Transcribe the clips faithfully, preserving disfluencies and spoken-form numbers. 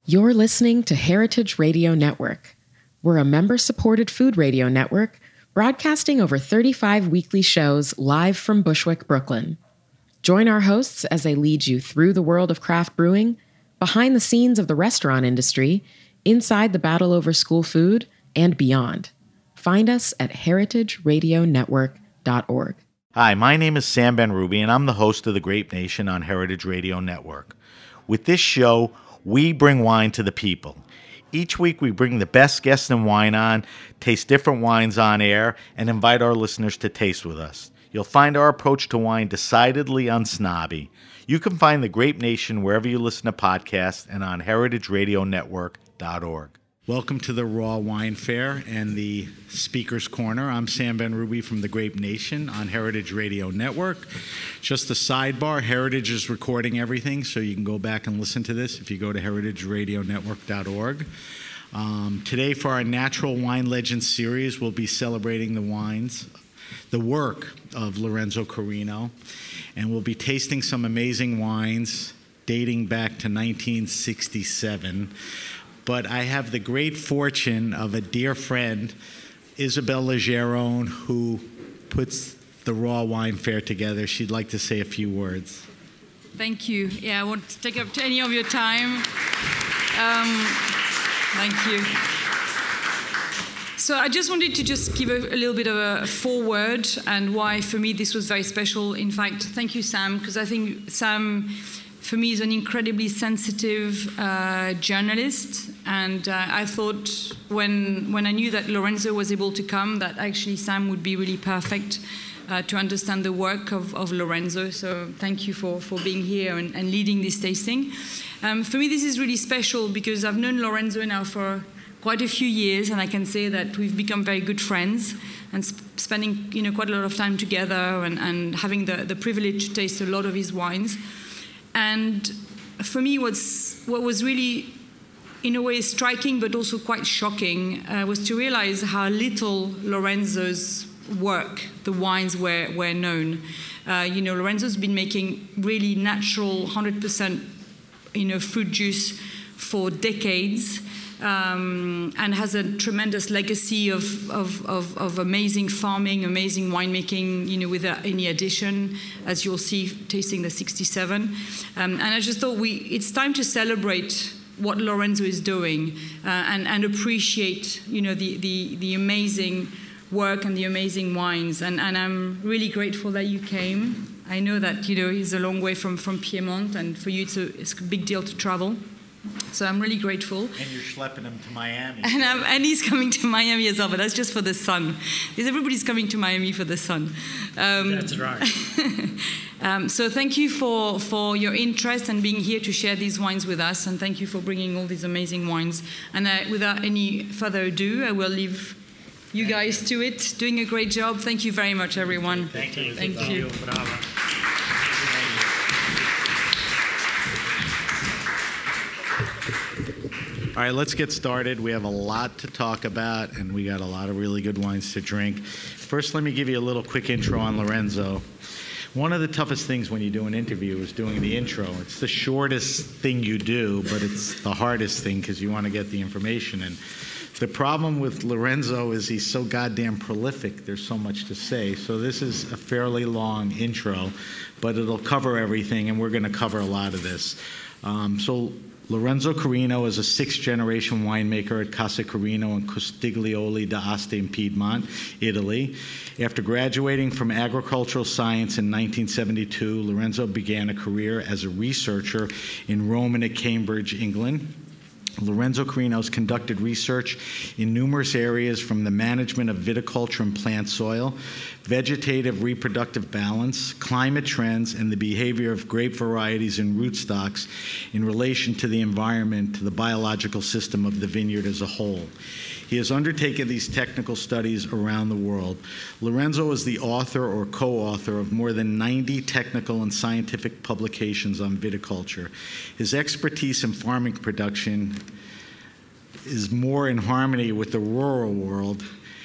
You're listening to Heritage Radio Network. We're a member-supported food radio network broadcasting over thirty-five weekly shows live from Bushwick, Brooklyn. Join our hosts as they lead you through the world of craft brewing, behind the scenes of the restaurant industry, inside the battle over school food, and beyond. Find us at heritage radio network dot org. Hi, my name is Sam Ben-Ruby, and I'm the host of The Grape Nation on Heritage Radio Network. With this show, we bring wine to the people. Each week, we bring the best guests in wine on, taste different wines on air, and invite our listeners to taste with us. You'll find our approach to wine decidedly unsnobby. You can find The Grape Nation wherever you listen to podcasts and on heritage radio network dot org. Welcome to the Raw Wine Fair and the Speaker's Corner. I'm Sam Ben-Ruby from The Grape Nation on Heritage Radio Network. Just a sidebar, Heritage is recording everything, so you can go back and listen to this if you go to heritage radio network dot org. Um, today, for our Natural Wine Legends series, we'll be celebrating the wines, the work of Lorenzo Carino, and we'll be tasting some amazing wines dating back to nineteen sixty-seven. But I have the great fortune of a dear friend, Isabel Legerone, who puts the Raw Wine Fair together. She'd like to say a few words. Thank you. Yeah, I won't take up any of your time. Um, thank you. So I just wanted to just give a, a little bit of a foreword and why, for me, this was very special. In fact, thank you, Sam, because I think Sam, for me, is an incredibly sensitive uh, journalist. And uh, I thought when when I knew that Lorenzo was able to come, that actually Sam would be really perfect uh, to understand the work of, of Lorenzo. So thank you for, for being here and, and leading this tasting. Um, for me, this is really special because I've known Lorenzo now for quite a few years, and I can say that we've become very good friends and sp- spending you know quite a lot of time together and, and having the, the privilege to taste a lot of his wines. And for me, what's, what was really, in a way, striking but also quite shocking uh, was to realize how little Lorenzo's work, the wines, were, were known. Uh, you know, Lorenzo's been making really natural, one hundred percent you know, fruit juice for decades. Um, and has a tremendous legacy of, of, of, of amazing farming, amazing winemaking, you know, without any addition, as you'll see tasting the sixty-seven. Um, and I just thought we it's time to celebrate what Lorenzo is doing uh, and, and appreciate, you know, the, the, the amazing work and the amazing wines. And, and I'm really grateful that you came. I know that, you know, he's a long way from, from Piedmont, and for you it's a, it's a big deal to travel. So I'm really grateful. And you're schlepping him to Miami. And, I'm, and he's coming to Miami as well, but that's just for the sun. Because everybody's coming to Miami for the sun. Um, that's right. um, so thank you for, for your interest and being here to share these wines with us. And thank you for bringing all these amazing wines. And uh, without any further ado, I will leave you guys to it. Doing a great job. Thank you very much, everyone. Thank you. Thank, thank you. you. Bravo. All right, let's get started. We have a lot to talk about, and we got a lot of really good wines to drink. First, let me give you a little quick intro on Lorenzo. One of the toughest things when you do an interview is doing the intro. It's the shortest thing you do, but it's the hardest thing because you want to get the information in. The problem with Lorenzo is he's so goddamn prolific. There's so much to say. So this is a fairly long intro, but it'll cover everything, and we're going to cover a lot of this. Um, so Lorenzo Carino is a sixth-generation winemaker at Casa Carino and Castiglione d'Asti in Piedmont, Italy. After graduating from agricultural science in nineteen seventy-two, Lorenzo began a career as a researcher in Rome and at Cambridge, England. Lorenzo Carino has conducted research in numerous areas from the management of viticulture and plant soil, vegetative reproductive balance, climate trends, and the behavior of grape varieties and rootstocks in relation to the environment, to the biological system of the vineyard as a whole. He has undertaken these technical studies around the world. Lorenzo is the author or co-author of more than ninety technical and scientific publications on viticulture. His expertise in farming production is more in harmony with the rural world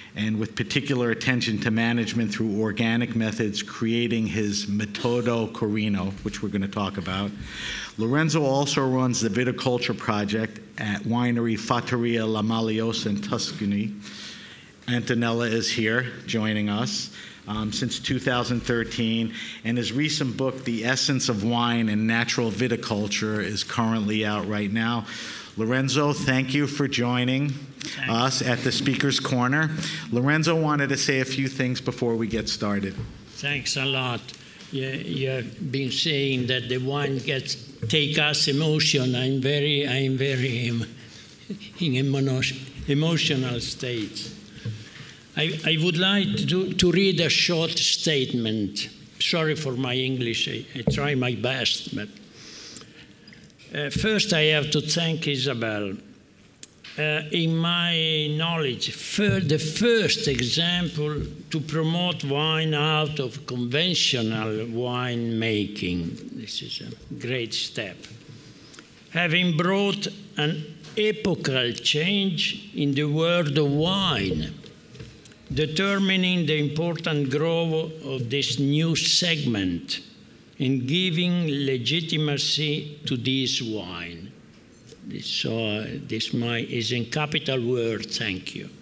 and with particular attention to management through organic methods, creating his Metodo Corino, which we're going to talk about. Lorenzo also runs the viticulture project at winery Fattoria La Maliosa in Tuscany. Antonella is here joining us um, since two thousand thirteen, and his recent book, The Essence of Wine and Natural Viticulture, is currently out right now. Lorenzo, thank you for joining Thanks. us at the Speaker's Corner. Lorenzo wanted to say a few things before we get started. Thanks a lot. You, you've been saying that the wine gets take us emotion. I'm very, I'm very em, in emotional state. I, I would like to, to read a short statement. Sorry for my English. I, I try my best, but uh, first I have to thank Isabel. Uh, in my knowledge, for the first example to promote wine out of conventional wine making. This is a great step. Having brought an epochal change in the world of wine, determining the important growth of this new segment and giving legitimacy to this wine. So this my, is in capital word, thank you.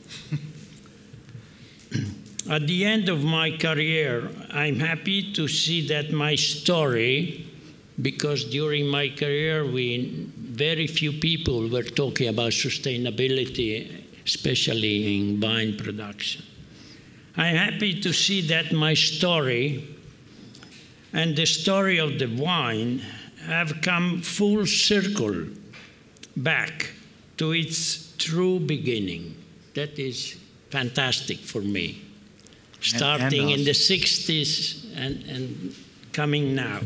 At the end of my career, I'm happy to see that my story, because during my career, we, very few people were talking about sustainability, especially in wine production. I'm happy to see that my story and the story of the wine have come full circle back to its true beginning. That is fantastic for me. Starting and, and in the sixties and, and coming now.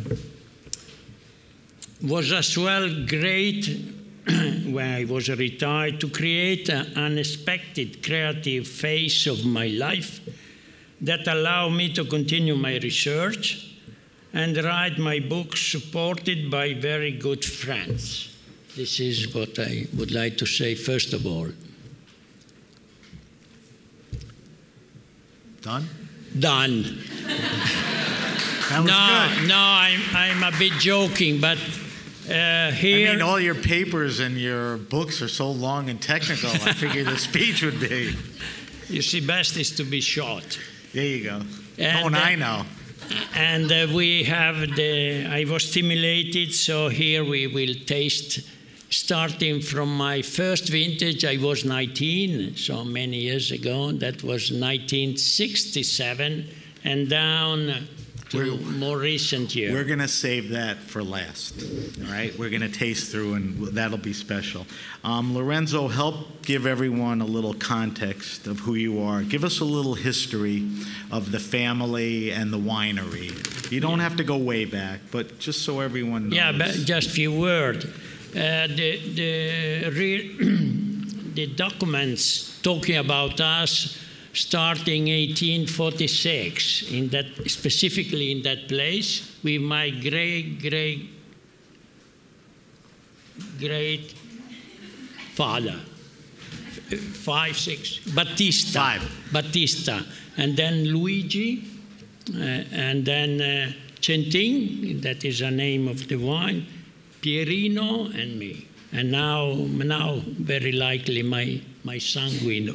Was as well great when I was retired to create an unexpected creative phase of my life that allowed me to continue my research and write my book supported by very good friends. This is what I would like to say first of all. Done? Done. That was no, good. no, I'm, I'm a bit joking, but uh, here... I mean, all your papers and your books are so long and technical, I figured the speech would be. You see, best is to be short. There you go. And, oh, and I know. And uh, we have the, I was stimulated, so here we will taste, starting from my first vintage. I was nineteen, so many years ago. That was nineteen sixty-seven, and down to we're, more recent year. We're going to save that for last, all right? We're going to taste through, and that'll be special. Um, Lorenzo, help give everyone a little context of who you are. Give us a little history of the family and the winery. You don't yeah. have to go way back, but just so everyone knows. Yeah, but just a few words. Uh, the, the, re the documents talking about us starting eighteen forty-six, in that, specifically in that place, with my great, great, great father, five, six, Battista. Five. Battista. And then Luigi, uh, and then uh, Centin, that is the name of the wine, Pierino, and me. And now, now very likely, my, my son Guido.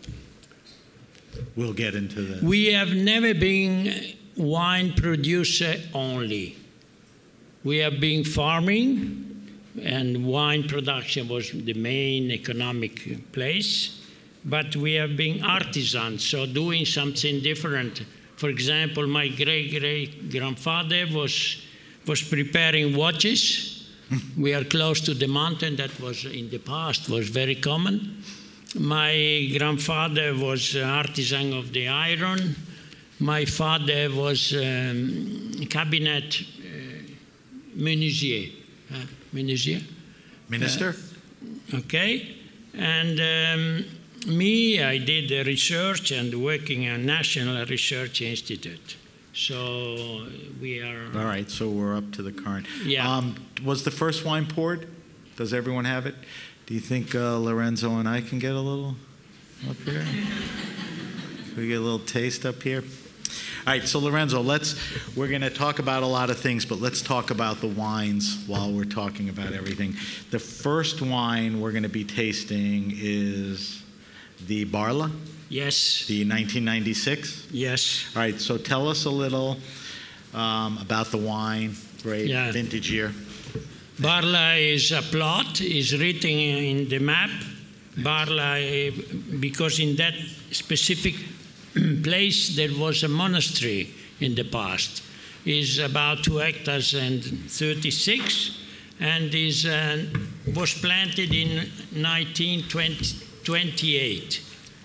We'll get into that. We have never been wine producer only. We have been farming, and wine production was the main economic place. But we have been artisans, so doing something different. For example, my great-great-grandfather was, was preparing watches. We are close to the mountain. That was, in the past, was very common. My grandfather was an artisan of the iron. My father was um, cabinet uh, menuisier. Uh, menuisier? Minister? Uh, okay. And um, me, I did the research and working at National Research Institute. So we are... All right, so we're up to the current. Yeah. Um, was the first wine poured? Does everyone have it? Do you think uh, Lorenzo and I can get a little up here? we get a little taste up here? All right, so Lorenzo, let's, we're going to talk about a lot of things, but let's talk about the wines while we're talking about everything. The first wine we're going to be tasting is the Barla, Yes. the nineteen ninety-six. Yes. All right, so tell us a little um, about the wine, great Yeah. vintage year. Barla is a plot, is written in the map. Barla, eh, because in that specific place there was a monastery in the past. Is about two hectares and thirty-six, and is uh, was planted in nineteen twenty-eight.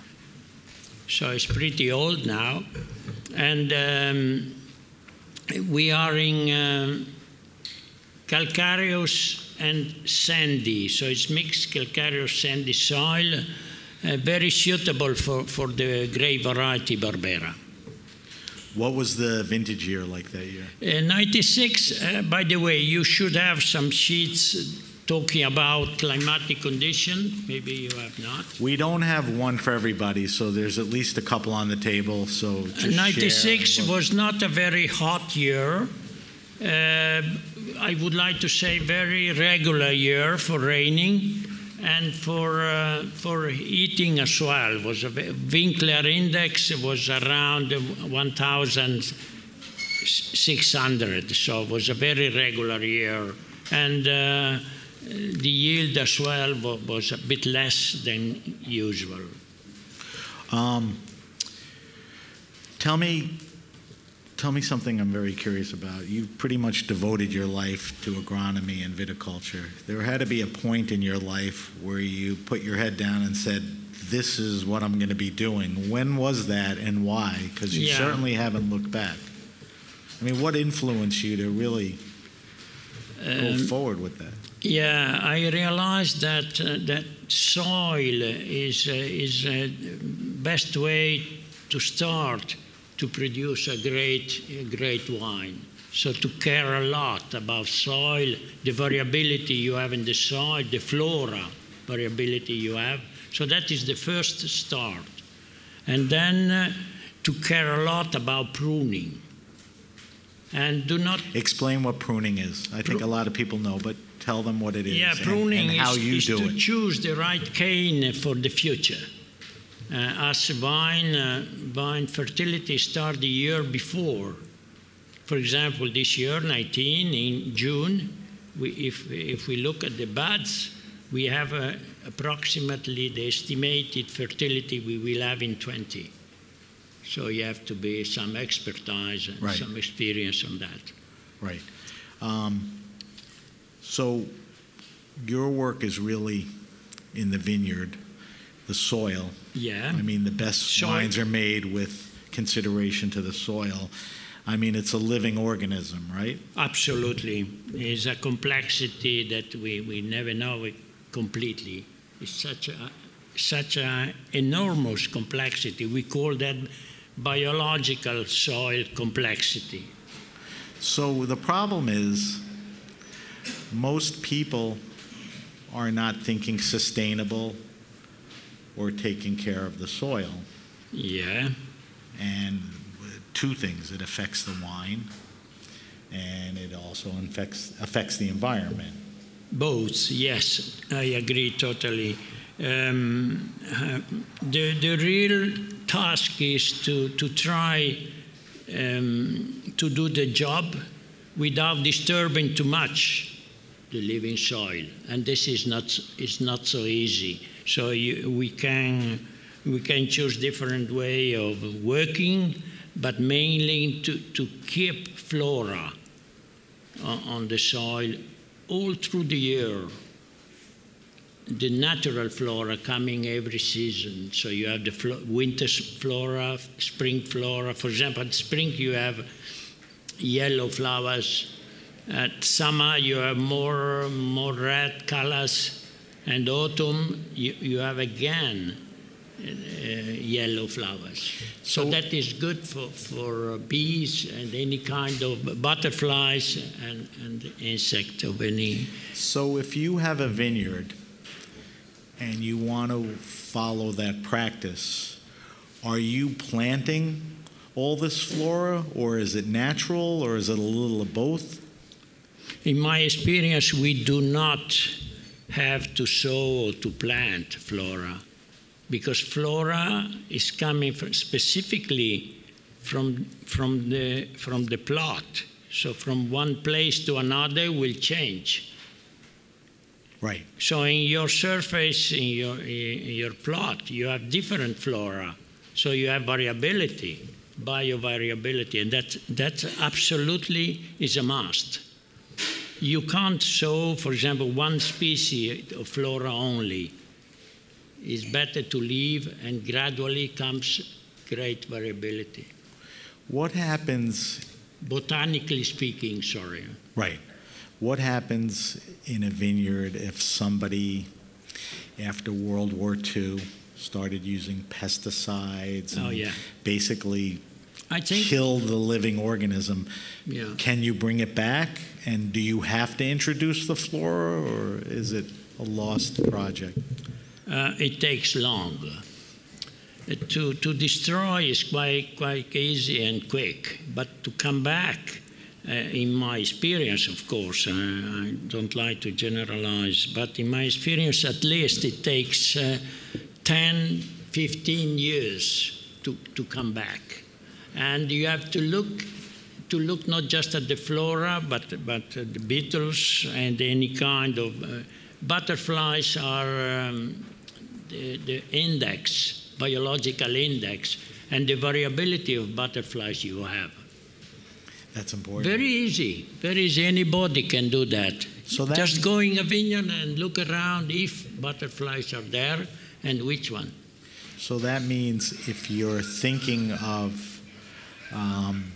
So it's pretty old now, and um, we are in um, calcareous and sandy, so it's mixed calcareous sandy soil, uh, very suitable for, for the grape variety Barbera. What was the vintage year like that year? Uh, ninety-six, uh, by the way, you should have some sheets talking about climatic condition. Maybe you have not. We don't have one for everybody, so there's at least a couple on the table. So just ninety-six share. was not a very hot year. Uh, I would like to say very regular year for raining and for uh, for heating as well. Was a Winkler index was around one thousand six hundred, so it was a very regular year, and uh, the yield as well was a bit less than usual. Um, tell me, tell me something I'm very curious about. You pretty much devoted your life to agronomy and viticulture. There had to be a point in your life where you put your head down and said, "This is what I'm going to be doing." When was that, and why? Because you Yeah. certainly haven't looked back. I mean, what influenced you to really go Um, forward with that? Yeah, I realized that uh, that soil is uh, is a best way to start to produce a great a great wine. So to care a lot about soil, the variability you have in the soil, the flora variability you have. So that is the first start, and then uh, to care a lot about pruning. And do not Explain what pruning is. I think a lot of people know, but tell them what it is Yeah, and- pruning and, how is, you is do to it. choose the right cane for the future. Uh, as vine, uh, vine fertility start the year before. For example, this year, nineteen, in June, we, if, if we look at the buds, we have uh, approximately the estimated fertility we will have in twenty. So you have to be some expertise and Right. some experience on that. Right. Um, so your work is really in the vineyard, the soil. Yeah. I mean, the best Soil. wines are made with consideration to the soil. I mean, it's a living organism, right? Absolutely. It's a complexity that we, we never know it completely. It's such a such a enormous complexity. We call that biological soil complexity. So the problem is most people are not thinking sustainable or taking care of the soil. Yeah. And two things, it affects the wine and it also affects, affects the environment. Both, yes, I agree totally. Um, uh, the, the real task is to, to try um, to do the job without disturbing too much the living soil, and this is not is not so easy. So you, we can we can choose different way of working, but mainly to, to keep flora on, on the soil all through the year. The natural flora coming every season. So you have the flo- winter flora, spring flora. For example, in spring you have yellow flowers. At summer you have more more red colors, and autumn you, you have again uh, yellow flowers. So, So- that is good for, for bees and any kind of butterflies and, and insect of any. So if you have a vineyard and you want to follow that practice, are you planting all this flora, or is it natural, or is it a little of both? In my experience, we do not have to sow or to plant flora, because flora is coming from specifically from, from, the, from the plot. So from one place to another will change. Right. So in your surface, in your, in your plot, you have different flora. So you have variability, biovariability, and that, that absolutely is a must. You can't sow, for example, one species of flora only. It's better to leave, and gradually comes great variability. What happens? Botanically speaking, sorry. Right. What happens in a vineyard if somebody, after World War Two, started using pesticides and oh, yeah. basically I think, kill the living organism? Yeah. Can you bring it back? And do you have to introduce the flora, or is it a lost project? Uh, it takes long. Uh, to, to destroy is quite, quite easy and quick, but to come back, uh, in my experience, of course, uh, I don't like to generalize, but in my experience, at least it takes uh, ten, fifteen years to, to come back. And you have to look, to look not just at the flora, but, but uh, the beetles and any kind of... Uh, butterflies are um, the, the index, biological index, and the variability of butterflies you have. That's important. Very easy. Very easy. Anybody can do that. So that just go in a vineyard and look around if butterflies are there and which one. So that means if you're thinking of um,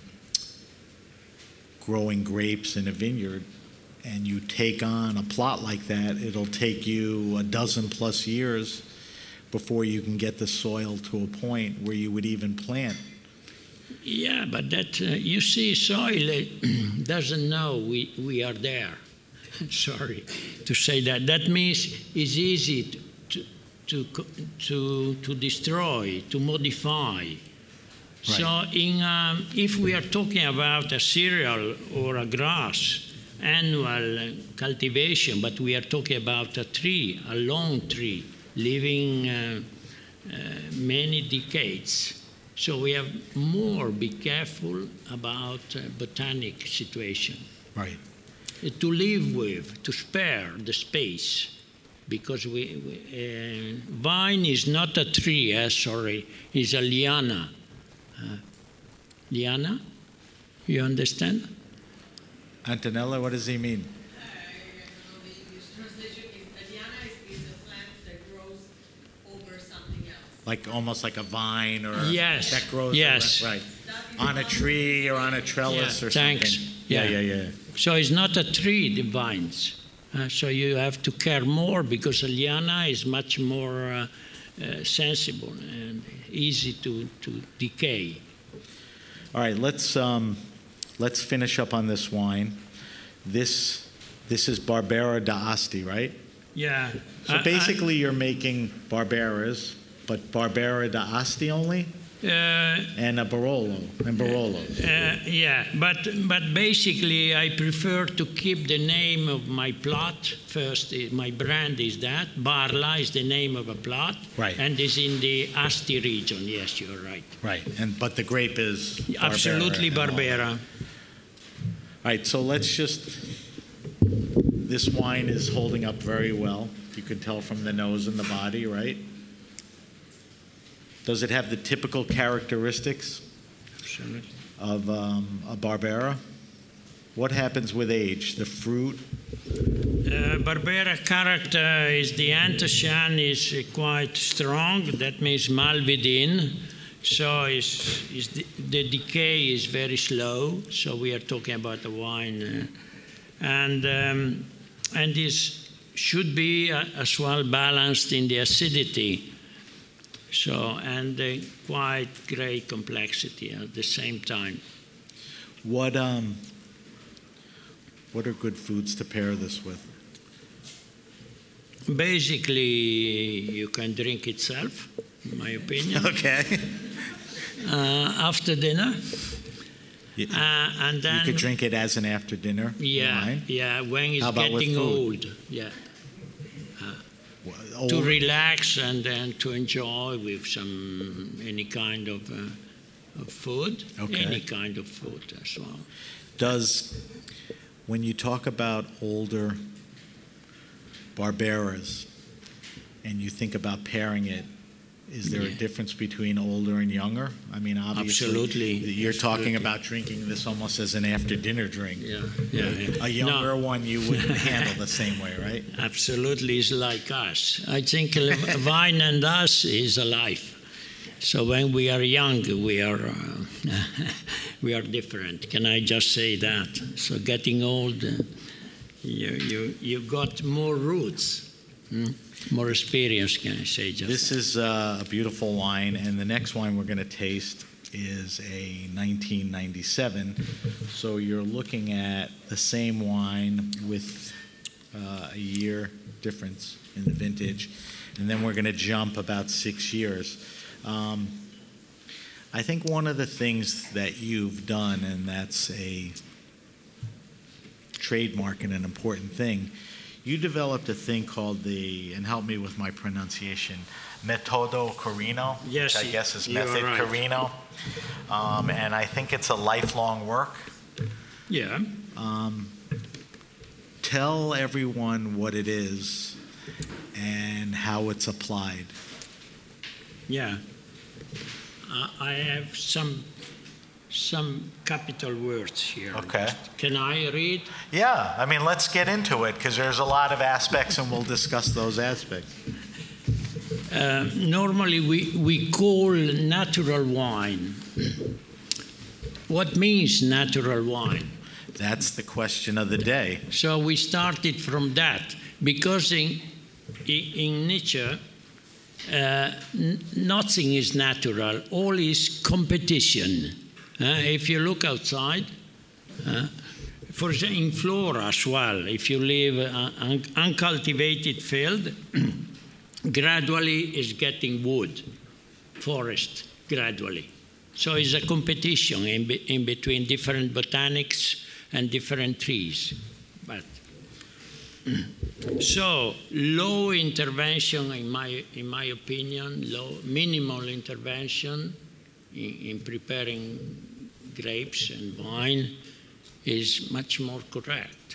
growing grapes in a vineyard and you take on a plot like that, it'll take you a dozen plus years before you can get the soil to a point where you would even plant. Yeah, but that, uh, you see, soil uh, doesn't know we, we are there. Sorry to say that. That means it's easy to, to, to, to destroy, to modify. Right. So in, um, if we are talking about a cereal or a grass, annual cultivation, but we are talking about a tree, a long tree, living uh, uh, many decades. So we have more be careful about uh, botanic situation. Right. Uh, to live with, to spare the space, because we, we, uh, vine is not a tree, uh, sorry, it's a liana. Uh, liana? You understand? Antonella, what does he mean? Like almost like a vine, or yes, that grows yes. around, right, on a tree or on a trellis, yeah, or thanks. something. Yeah. yeah, yeah, yeah. So it's not a tree, the vines. Uh, so you have to care more, because a liana is much more uh, uh, sensible and easy to, to decay. All right, let's um, let's finish up on this wine. This this is Barbera d'Asti, right? Yeah. So I, basically, I, you're making Barberas, but Barbera d'Asti only, uh, and a Barolo and Barolo. Uh, yeah, but but basically, I prefer to keep the name of my plot first. My brand is that. Barla is the name of a plot, right? And is in the Asti region. Yes, you're right. Right, and but the grape is Barbera. Absolutely Barbera. All right, so let's just. This wine is holding up very well. You can tell from the nose and the body, right? Does it have the typical characteristics Absolutely. of um, a Barbera? What happens with age? The fruit? Uh, Barbera character is the anthocyane is uh, quite strong. That means malvidin. So it's, it's the, the decay is very slow. So we are talking about the wine. Uh, and um, and this should be uh, as well balanced in the acidity. So, and uh, quite great complexity at the same time. What um, what are good foods to pair this with? Basically, you can drink itself, in my opinion. Okay. uh, after dinner. You, Uh, and then you could drink it as an after dinner yeah, wine. yeah, when it's How about with getting food? old. Yeah. Old- To relax and then to enjoy with some any kind of, uh, of food, Okay. any kind of food as well. Does, when you talk about older Barberas and you think about pairing it, is there a Yeah. difference between older and younger? I mean, obviously, Absolutely. you're talking Absolutely. about drinking this almost as an after-dinner drink. Yeah, yeah. yeah. A younger No, one you wouldn't handle the same way, right? absolutely, is like us. I think wine and us is alive. So when we are young, we are uh, we are different. Can I just say that? So getting old, uh, you you you got more roots, hmm? More experience. Can I say just? This is uh, a beautiful wine, and the next wine we're going to taste is a nineteen ninety-seven. So you're looking at the same wine with uh, a year difference in the vintage, and then we're going to jump about six years. Um, I think one of the things that you've done, and that's a trademark and an important thing, you developed a thing called the, and help me with my pronunciation, Metodo Carino, Yes, which I guess is you are Method right. Carino. Um, and I think it's a lifelong work. Yeah. Um, tell everyone what it is and how it's applied. Yeah. Uh, I have some some capital words here. Okay. Can I read? Yeah, I mean, let's get into it because there's a lot of aspects and we'll discuss those aspects. Uh, normally we, we call natural wine. What means natural wine? That's the question of the day. So we started from that because in, in, in nature, uh, n- nothing is natural, all is competition. Uh, if you look outside, uh, for example, in Flora as well, if you live an uncultivated field, gradually is getting wood, forest, gradually. So it's a competition in, be, in between different botanics and different trees. But so low intervention, in my in my opinion, low minimal intervention in, in preparing grapes and wine is much more correct.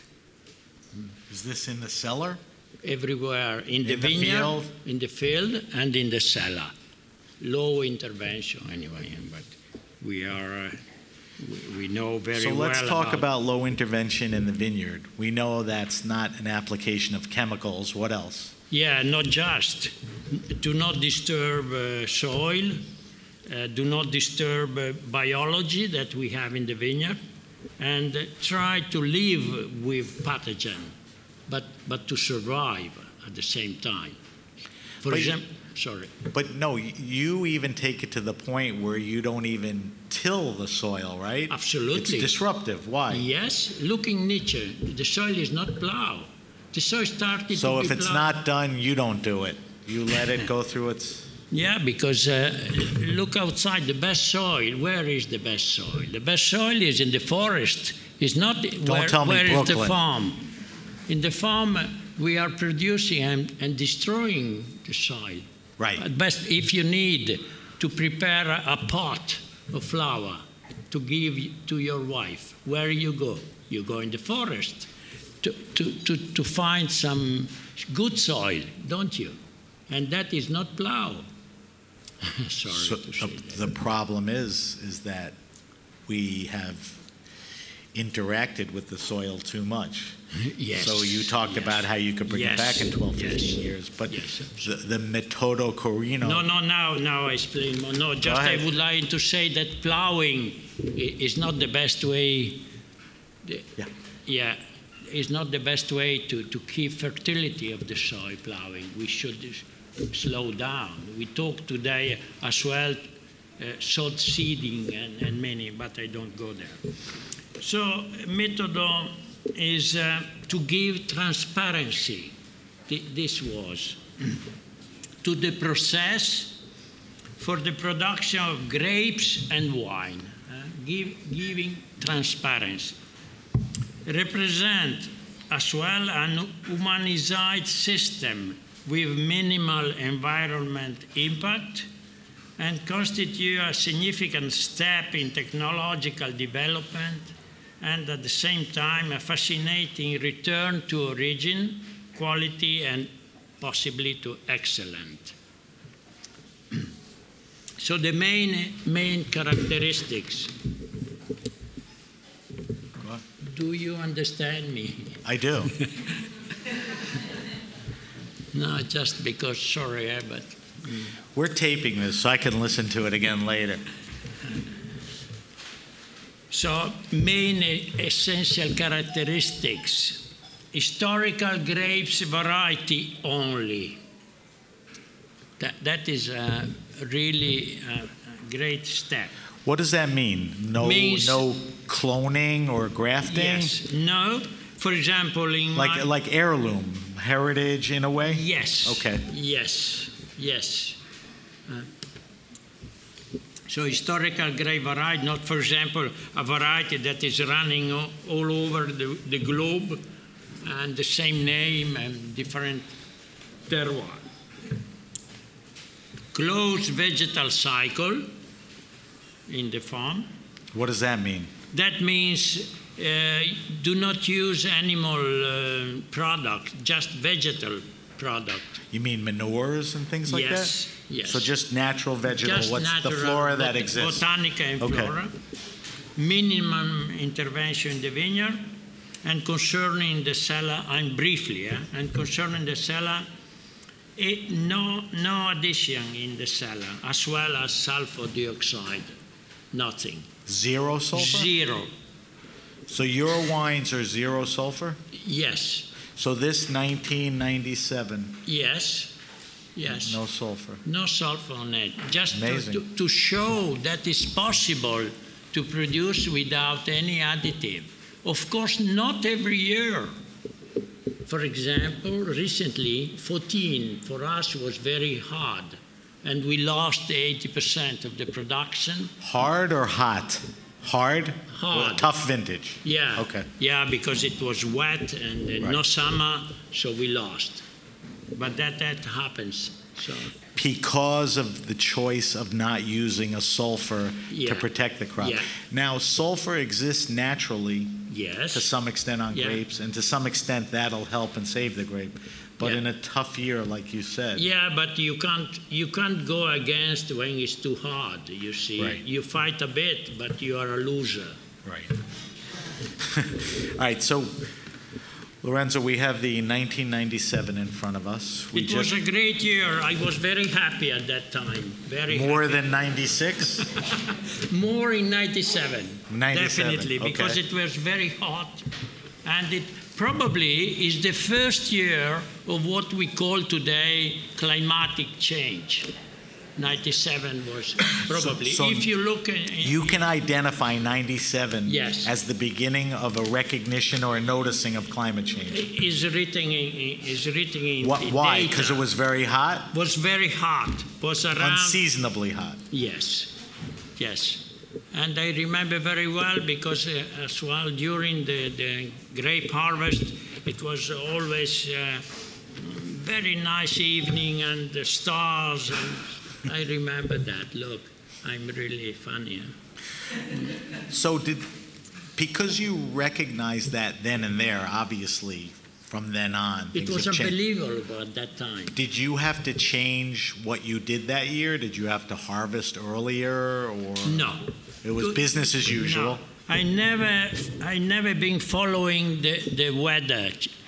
Is this in the cellar? Everywhere in the In the vineyard, field? in the field, and in the cellar. Low intervention, anyway. But we are, uh, we, we know very So well. let's talk about, about low intervention in the vineyard. We know that's not an application of chemicals. What else? Yeah, not just. Do not disturb uh, soil. Uh, do not disturb uh, biology that we have in the vineyard, and uh, try to live with pathogen, but but to survive at the same time. For But you- example, sorry. But no, y- you even take it to the point where you don't even till the soil, right? Absolutely. It's disruptive. Why? Yes, look in nature. The soil is not plowed. The soil started So to if be it's plowed. not done, you don't do it. You let it go through its. Yeah, because uh, look outside, the best soil, where is the best soil? The best soil is in the forest. It's not where, tell me where is the Brooklyn. farm. In the farm, uh, we are producing and, and destroying the soil. Right. At best, if you need to prepare a, a pot of flour to give to your wife, where you go? You go in the forest to, to, to, to find some good soil, don't you? And that is not plowed. Sorry So to say the, that. the problem is, is that we have interacted with the soil too much. Yes. So you talked yes. about how you could bring it Yes. back in twelve, Yes. fifteen years. But Yes, the, the Metodo Carino. No, no, now, now I explain more. No, just I ahead. would like to say that plowing i- is not the best way. the- Yeah. Yeah, is not the best way to, to keep fertility of the soil. Plowing, we should s- slow down. We talk today as well, uh, sod seeding and, and many, but I don't go there. So, metodo is uh, to give transparency. Th- This was to the process for the production of grapes and wine, uh, give, giving transparency. Represent as well an humanized system with minimal environment impact, and constitute a significant step in technological development, and at the same time a fascinating return to origin, quality, and possibly to excellence. So the main, main characteristics. Do you understand me? I do. No, just because, sorry, eh, but... Mm. We're taping this, so I can listen to it again later. So, main essential characteristics. Historical grapes variety only. That, that is a really a great step. What does that mean? No, Means, no cloning or grafting? Yes. No. For example, in like my, like heirloom, heritage in a way. Yes. Okay. Yes. Yes. Uh, so historical grape variety, not, for example, a variety that is running all, all over the, the globe, and the same name and different terroir. Closed vegetal cycle in the farm. What does that mean? That means uh, do not use animal uh, product, just vegetal product. You mean manures and things like yes, that? Yes. So just natural vegetal. Just What's natural, the flora that bot- exists? Botanica and Okay. flora. Minimum intervention in the vineyard. And concerning the cellar, I'm briefly, eh? and concerning the cellar, it, no, no addition in the cellar, as well as sulfur dioxide. Nothing. Zero sulfur? Zero. So your wines are zero sulfur? Yes. So this nineteen ninety-seven, Yes. Yes. no sulfur. No sulfur on it. Just to, Amazing. to, to show that it's possible to produce without any additive. Of course, not every year. For example, recently, fourteen for us was very hard, and we lost eighty percent of the production. Hard or hot? Hard? Hard. Or tough vintage? Yeah. Okay. Yeah, because it was wet and uh, no Right. summer, so we lost. But that, that happens. So Because of the choice of not using a sulfur Yeah. to protect the crop. Yeah. Now, sulfur exists naturally yes. to some extent on Yeah. grapes, and to some extent that'll help and save the grape. But Yeah. in a tough year, like you said, Yeah, but you can't you can't go against when it's too hard. You see, Right. you fight a bit, but you are a loser. right. All right, so Lorenzo, we have the nineteen ninety-seven in front of us. We It was just a great year. I was very happy at that time. Very more happy. than ninety-six. More in ninety-seven. ninety-seven, Definitely, because okay. it was very hot, and it probably is the first year of what we call today climatic change. ninety-seven was probably. so if you look at You can identify ninety-seven Yes. as the beginning of a recognition or a noticing of climate change. is written in, is written in What, why? data. Because it was very hot, was very hot. Was around unseasonably hot. yes, yes. And I remember very well because uh, as well during the, the grape harvest, it was always uh, very nice evening and the stars. And I remember that. Look, I'm really funny. Huh? So did, because you recognized that then and there, obviously, from then on, It things was have changed. unbelievable at that time. Did you have to change what you did that year? Did you have to harvest earlier, or No. it was Good- business as usual? No. I never, I never been following the, the weather.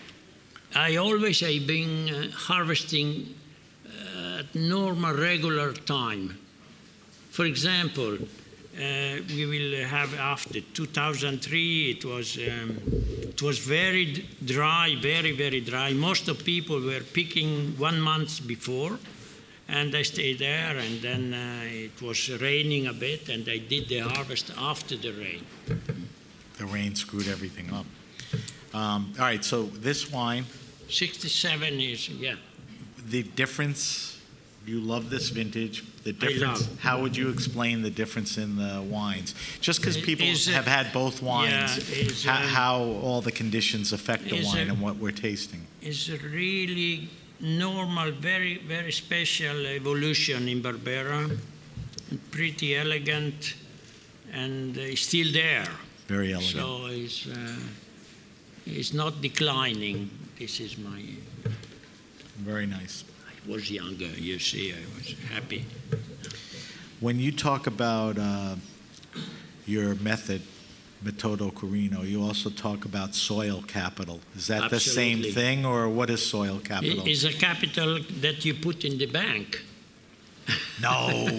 I always have been uh, harvesting uh, at normal, regular time. For example, uh, we will have after two thousand three. It was um, it was very d- dry, very very dry. Most of people were picking one month before. And I stayed there, and then uh, it was raining a bit, and I did the harvest after the rain. The rain screwed everything up. Um, all right, so this wine, sixty-seven is, yeah. the difference you love this vintage. The difference. love. How would you explain the difference in the wines? Just because It people is a- have had both wines, Yeah, it's how, a- how all the conditions affect the It's wine a- and what we're tasting. It's a really normal, very, very special evolution in Barbera, pretty elegant, and uh, still there. Very elegant. So it's, uh, it's not declining. This is my. Very nice. I was younger, you see, I was happy. When you talk about uh, your method, Metodo Carino, you also talk about soil capital. Is that the same Absolutely. thing, or what is soil capital? It is a capital that you put in the bank. No.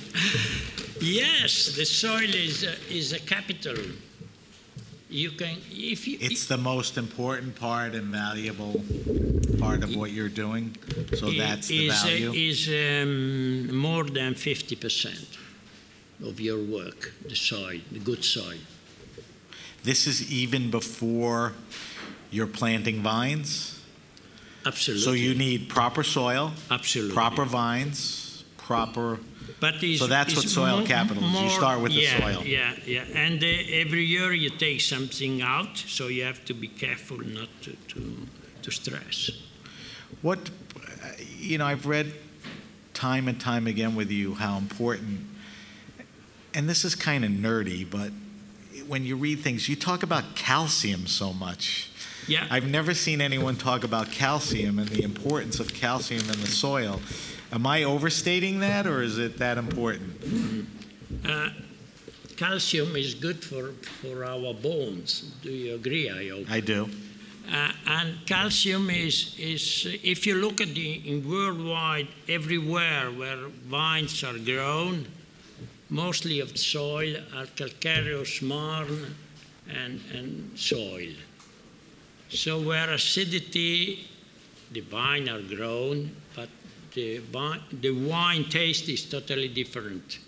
Yes, the soil is a, is a capital. You can, if you. It's the most important part and valuable part of what you're doing. So i- that's the is, uh, value. is um, more than fifty percent of your work, the soil, the good soil. This is even before you're planting vines. Absolutely. So you need proper soil, Absolutely. proper vines, proper. But is, So that's is what soil mo- capital is. You more- start with the yeah, soil. Yeah, yeah. And uh, every year you take something out, so you have to be careful not to, to, to stress. What, you know, I've read time and time again with you how important, and this is kind of nerdy, but when you read things, you talk about calcium so much. Yeah. I've never seen anyone talk about calcium and the importance of calcium in the soil. Am I overstating that, or is it that important? Uh, calcium is good for, for our bones. Do you agree, I hope? I do. Uh, and calcium is, is, if you look at the in worldwide, everywhere where vines are grown, mostly of soil are calcareous marl and, and soil. So where acidity, the vine are grown, but the, vi- the wine taste is totally different.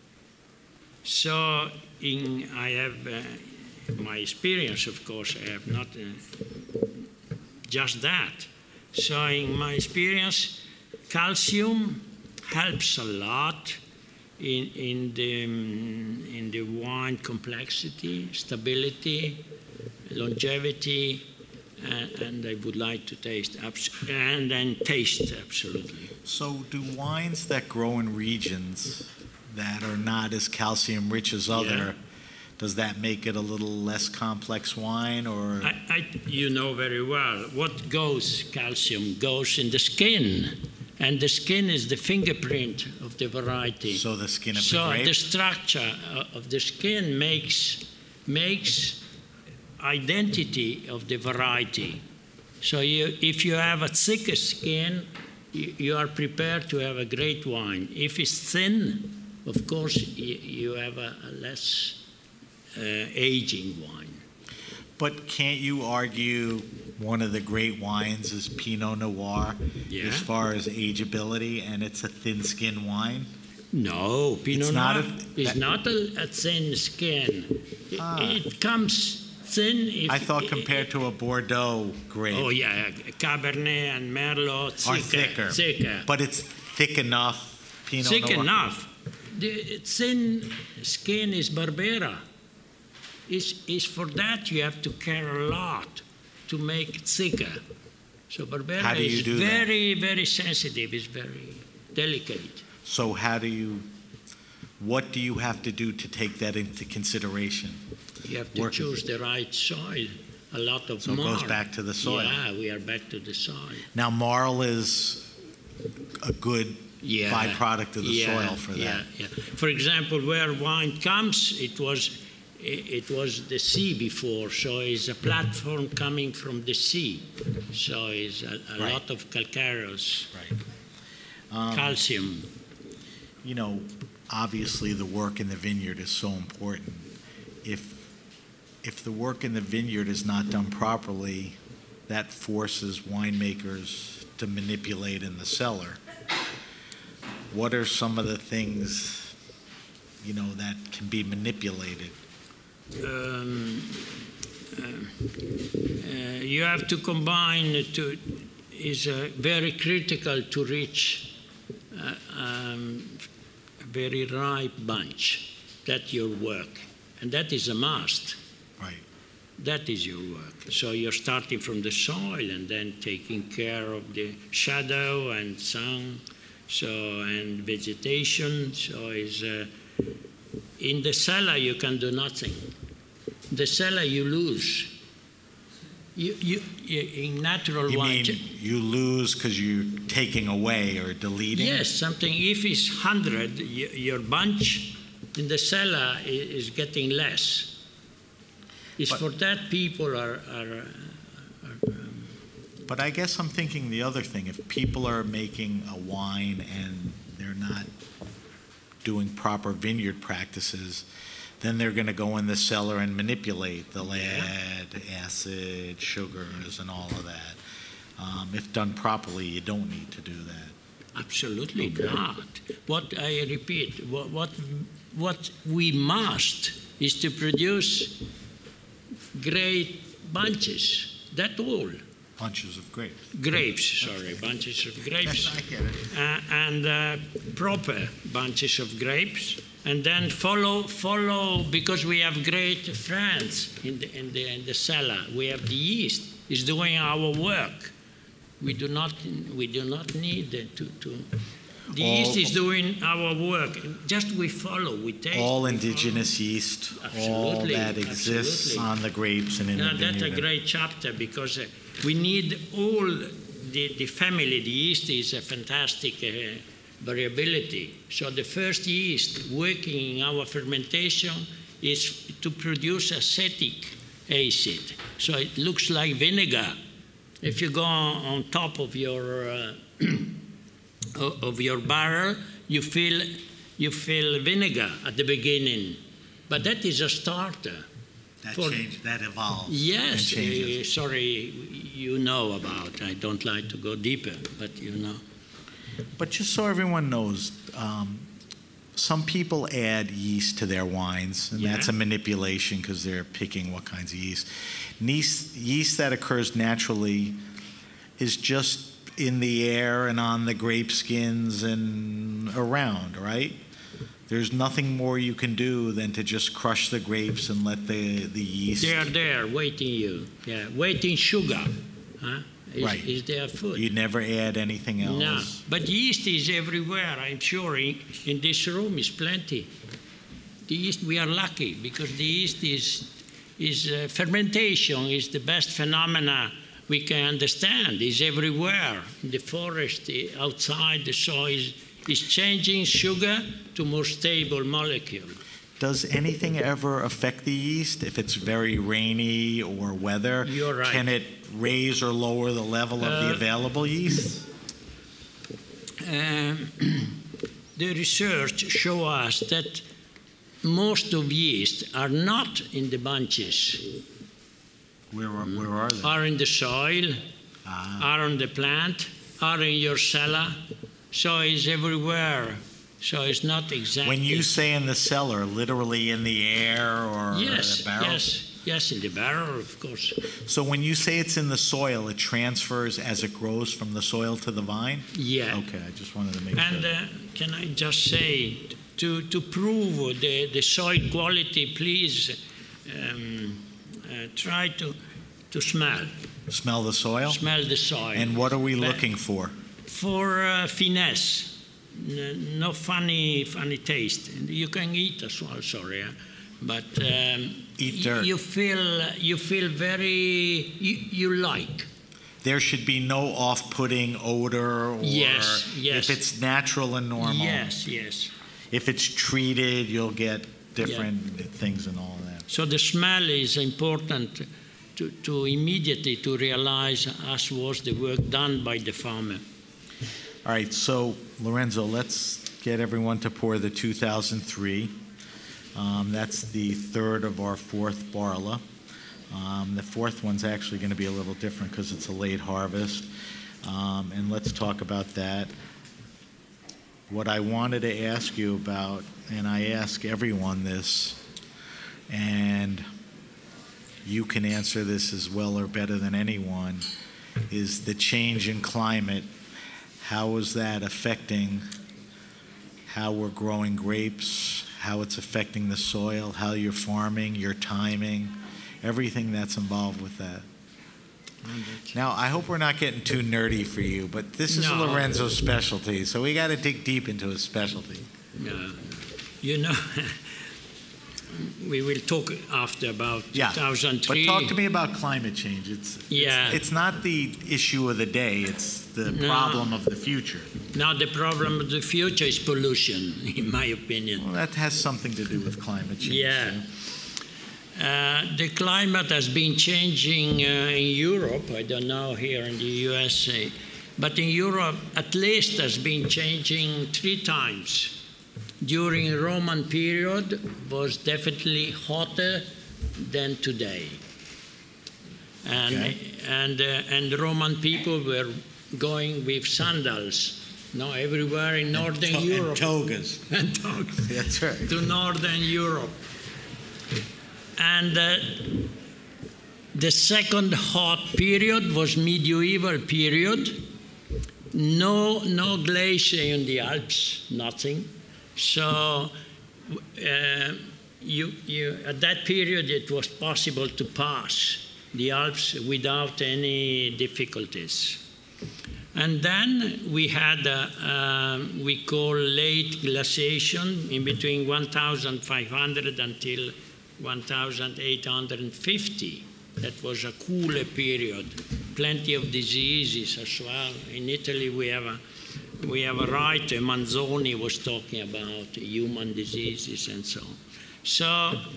So in, I have uh, my experience, of course, I have not uh, just that. So in my experience, calcium helps a lot in, in, the, um, in the wine complexity, stability, longevity, and, and I would like to taste, abs- and then taste absolutely. So do wines that grow in regions that are not as calcium rich as other, Yeah. does that make it a little less complex wine, or? I, I, you know very well, what goes, calcium, goes in the skin. And the skin is the fingerprint of the variety. So the skin of the So grape? the structure uh, of the skin makes, makes identity of the variety. So you, if you have a thicker skin, you, you are prepared to have a great wine. If it's thin, of course, you, you have a, a less uh, aging wine. But can't you argue one of the great wines is Pinot Noir Yeah. as far as ageability, and it's a thin-skin wine? No, Pinot It's not Noir a- is that- not a, a thin skin. It, Ah. it comes thin. If, I thought compared to a Bordeaux grape. Oh yeah, Cabernet and Merlot are thicker, thicker, thicker, but it's thick enough. Pinot thick Noir. enough. The thin skin is Barbera. Is is for that you have to care a lot to make it thicker. So Barbera How do you is do that? very very sensitive. It's very delicate. So how do you? What do you have to do to take that into consideration? You have to Work- choose the right soil. A lot of So it goes marl. back to the soil. Yeah, we are back to the soil. Now, marl is a good Yeah, byproduct of the yeah, soil for that. yeah, yeah. For example, where wine comes, it was it was the sea before, so it's a platform coming from the sea. So it's a, a Right. lot of calcareous, Right. Um, calcium. you know, obviously the work in the vineyard is so important. If if the work in the vineyard is not done properly, that forces winemakers to manipulate in the cellar. What are some of the things, you know, that can be manipulated? Um, uh, uh, you have to combine to is uh, very critical to reach uh, um, very ripe bunch. That's your work, and that is a must. Right. That is your work. So you're starting from the soil and then taking care of the shadow and sun, so and vegetation. So is uh, in the cellar you can do nothing. In the cellar you lose. You, you, you in natural You wine. mean you lose because you're taking away or deleting? Yes, something. If it's hundred, your bunch in the cellar is getting less. It's But- for that people are. are, are um, But I guess I'm thinking the other thing. If people are making a wine and they're not doing proper vineyard practices, then they're going to go in the cellar and manipulate the lead, acid, sugars, and all of that. Um, if done properly, you don't need to do that. Absolutely Okay. not. What I repeat, what, what what we must is to produce great bunches. That's all. Bunches of grapes. Grapes, sorry, bunches of grapes, I get it. uh, and uh, proper bunches of grapes, and then follow follow because we have great friends in the in the in the cellar. We have the yeast is doing our work. We do not we do not need to to. The All- yeast is doing our work. Just we follow, we taste. All we indigenous yeast, all Absolutely, that exists absolutely. on the grapes and in follow. the Yeah, that's a vineyard. great chapter because uh, we need all the, the family. The yeast is a fantastic uh, variability. So the first yeast working in our fermentation is to produce acetic acid. So it looks like vinegar. If you go on, on top of your uh, of your barrel, you feel you feel vinegar at the beginning, but that is a starter. That for- change, that evolves. Yes, and changes. uh, sorry, you know about. I don't like to go deeper, but you know. But just so everyone knows, um, some people add yeast to their wines, and Yeah. that's a manipulation because they're picking what kinds of yeast. Yeast, yeast that occurs naturally is just in the air and on the grape skins and around, right? There's nothing more you can do than to just crush the grapes and let the, the yeast. They are there waiting you. Yeah, waiting sugar. Huh? Is, Right. is their food. You never add anything else. No, but yeast is everywhere. I'm sure in, in this room is plenty. The yeast, we are lucky because the yeast is is uh, fermentation is the best phenomena we can understand. It's everywhere in the forest, uh, outside the soil. Is, is changing sugar to more stable molecule. Does anything ever affect the yeast if it's very rainy or weather? You're right. Can it raise or lower the level of the Uh, available yeast? Um, the research show us that most of yeast are not in the bunches, Where are, where are they? are in the soil, Ah. are on the plant, are in your cellar, so it's everywhere. So it's not exactly. When you say in the cellar, literally in the air or yes, the barrel? yes, yes, in the barrel, of course. So when you say it's in the soil, it transfers as it grows from the soil to the vine? Yeah. Okay, I just wanted to make And sure. uh, can I just say, to, to prove the, the soil quality, please um, uh, try to, to smell. Smell the soil? Smell the soil. And what are we But looking for? For uh, finesse. N- no funny, funny taste. And you can eat as well, sorry. eh? But um, Eat y- dirt. You feel, you feel very, you, you like. There should be no off-putting odor or Yes, yes. if it's natural and normal. Yes, yes. If it's treated, you'll get different things and all that. So the smell is important to, to immediately to realize as was the work done by the farmer. All right, so Lorenzo, let's get everyone to pour the two thousand three. Um, that's the third of our fourth Barla. Um, the fourth one's actually going to be a little different because it's a late harvest. Um, and let's talk about that. What I wanted to ask you about, and I ask everyone this, and you can answer this as well or better than anyone, is the change in climate. How is that affecting how we're growing grapes, how it's affecting the soil, how you're farming, your timing, everything that's involved with that. Now, I hope we're not getting too nerdy for you, but this is No. Lorenzo's specialty, so we got to dig deep into his specialty. Uh, you know, we will talk after about Yeah, two thousand three. but talk to me about climate change. It's, Yeah. it's, it's not the issue of the day, it's the No. problem of the future. Now, the problem of the future is pollution, in my opinion. Well, that has something to do with climate change. Yeah. too. Uh, the climate has been changing uh, in Europe. I don't know here in the U S A, but in Europe, at least, has been changing three times. During the Roman period, was definitely hotter than today, and Okay. and uh, and the Roman people were going with sandals. No, everywhere in northern To- Europe And togas. and dogs That's right. to northern Europe. And uh, the second hot period was medieval period. No, no glacier in the Alps, nothing. So uh, you, you, at that period, it was possible to pass the Alps without any difficulties. And then we had a, um, we call late glaciation in between one thousand five hundred until one thousand eight hundred fifty. That was a cooler period. Plenty of diseases as well. In Italy, we have a, we have a writer, Manzoni, was talking about human diseases and so on. So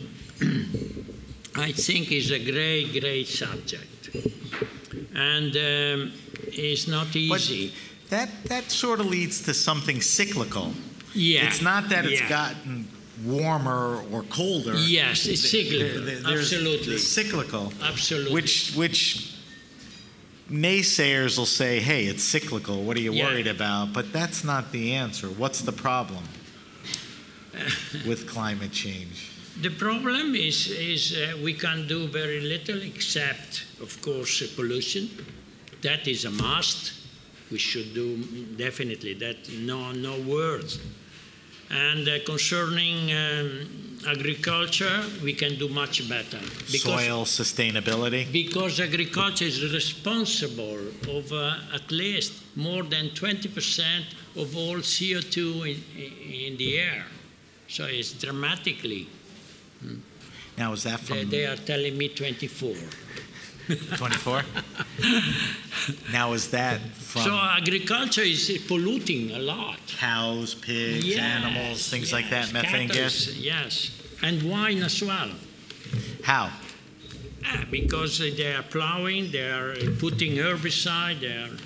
I think it's a great, great subject. And um, it's not easy. But that, that sort of leads to something cyclical. Yeah. It's not that it's yeah. gotten warmer or colder. Yes, it's cyclical. There- there's Absolutely. the cyclical. Absolutely. Which, which naysayers will say, hey, it's cyclical. What are you Yeah. worried about? But that's not the answer. What's the problem with climate change? The problem is, is uh, we can do very little except, of course, uh, pollution. That is a must. We should do definitely that. No, no words. And uh, concerning um, agriculture, we can do much better. Soil sustainability? Because agriculture is responsible of uh, at least more than twenty percent of all C O two in, in the air. So it's dramatically. Now, is that They, from they are telling me twenty-four. twenty-four? Now, is that from So agriculture is polluting a lot. cows, pigs, Yes, animals, things like that, yes, methane cattle, gas? Yes, and wine as well. How? Ah, because they are plowing, they are putting herbicide, they are.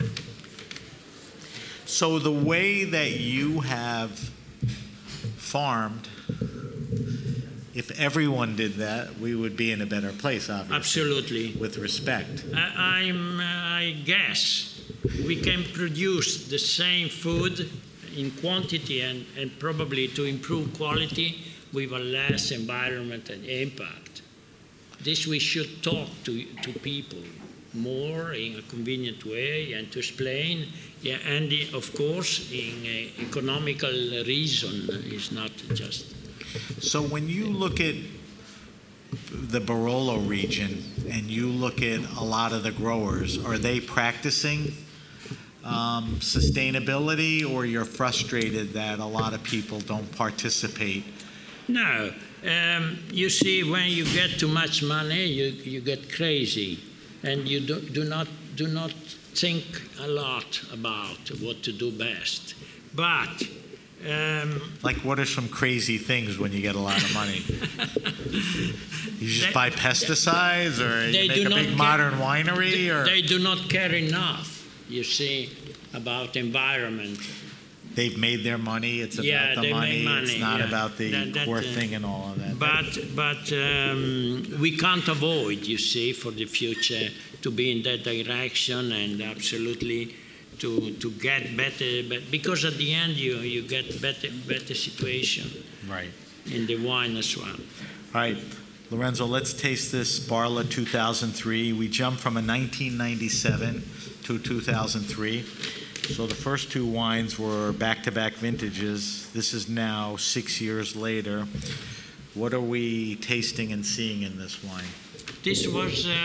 So the way that you have farmed, if everyone did that, we would be in a better place, obviously. Absolutely. With respect. I, I'm, uh, I guess we can produce the same food in quantity and, and probably to improve quality with a less environmental impact. This we should talk to, to people more in a convenient way and to explain. Yeah, and the, of course, in uh, economical reason is not just. So when you look at the Barolo region and you look at a lot of the growers, are they practicing um, sustainability, or you're frustrated that a lot of people don't participate? No. Um, you see, when you get too much money, you, you get crazy, and you do, do not do not think a lot about what to do best. But um, Like, what are some crazy things when you get a lot of money? You just They- buy pesticides, or they you make do a not big care- modern winery, they, or they do not care enough, you see, about environment. they've made their money, it's about Yeah, the they money, make money, it's not yeah. about the That- that, core uh, thing and all of that. But, but um, we can't avoid, you see, for the future to be in that direction and absolutely to, to get better, but because at the end you, you get better, better situation Right. in the wine as well. All right, Lorenzo, let's taste this Barla two thousand three. We jumped from a nineteen ninety-seven to two thousand three. So the first two wines were back-to-back vintages. This is now six years later. What are we tasting and seeing in this wine? This was uh,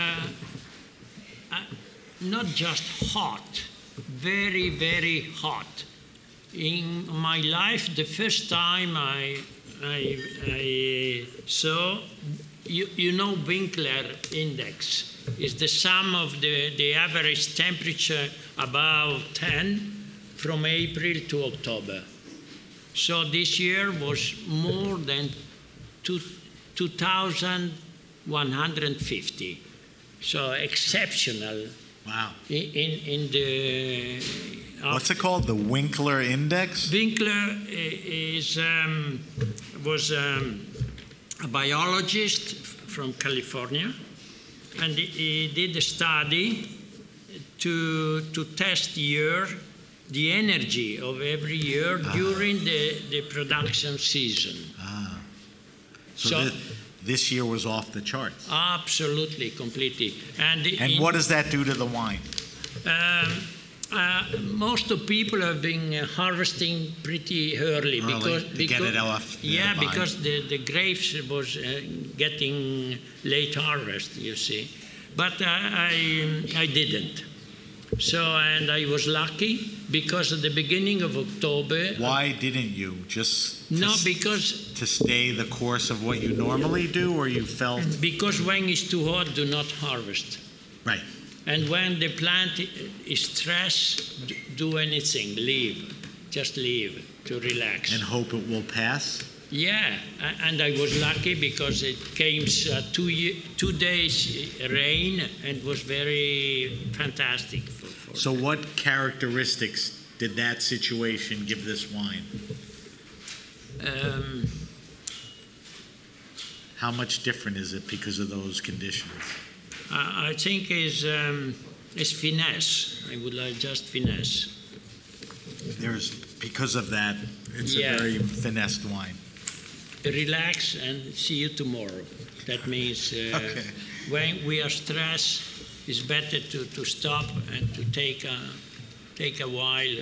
uh, not just hot, very, very hot. In my life, the first time I, I, I saw, you, you know Winkler index is the sum of the, the average temperature above ten from April to October. So this year was more than two thousand one hundred fifty. So exceptional. Wow. In, in, in the... What's it called? The Winkler Index? Winkler is, um, was um, a biologist from California, and he did a study to, to test year, the energy of every year ah. during the, the production season. Ah. So, so this, this year was off the charts? Absolutely, completely. And, and in, what does that do to the wine? Um, uh, most of people have been uh, harvesting pretty early, early because, to because get it off the yeah, vine. because the, the grapes was uh, getting late harvest, you see. But uh, I, I didn't. So, and I was lucky because at the beginning of October... Why didn't you? Just no, to, because... To stay the course of what you normally do, or you felt... Because when it's too hot, do not harvest. Right. And when the plant is stressed, do anything, leave. Just leave to relax. And hope it will pass? Yeah, and I was lucky because it came uh, two, two days rain and was very fantastic. For, for so what characteristics did that situation give this wine? Um, How much different is it because of those conditions? I think is um, is finesse. I would like just finesse. There's, because of that, it's yeah. a very finessed wine. Relax and see you tomorrow. That means uh, okay. when we are stressed, it's better to, to stop and to take a, take a while.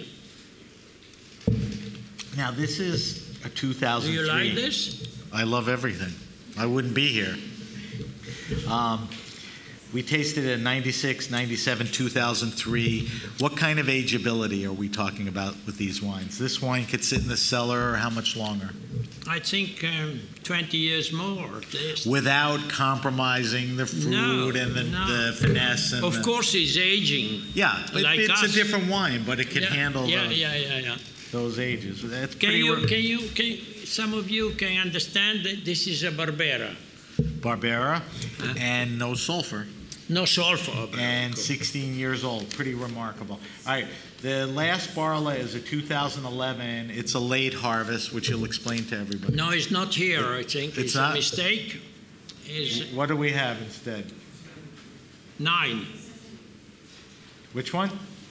Now, this is a two thousand three. Do you like this? I love everything. I wouldn't be here. Um, we tasted it in ninety-six, ninety-seven, two thousand three. What kind of ageability are we talking about with these wines? This wine could sit in the cellar, or how much longer? I think um, twenty years more at least. Without compromising the fruit no, and the, no. the finesse. And of the, course, it's aging. Yeah, it, like it's us. a different wine, but it can yeah, handle yeah, the, yeah, yeah, yeah. those ages. That's can pretty you, re- can you, can some of you can understand that this is a Barbera? Barbera, huh? And no sulfur. No sulfur. And sixteen years old. Pretty remarkable. All right. The last Barla is a two thousand eleven. It's a late harvest, which you'll explain to everybody. No, it's not here, I think. It's, it's not? a mistake. It's what do we have instead? Nine. Which one?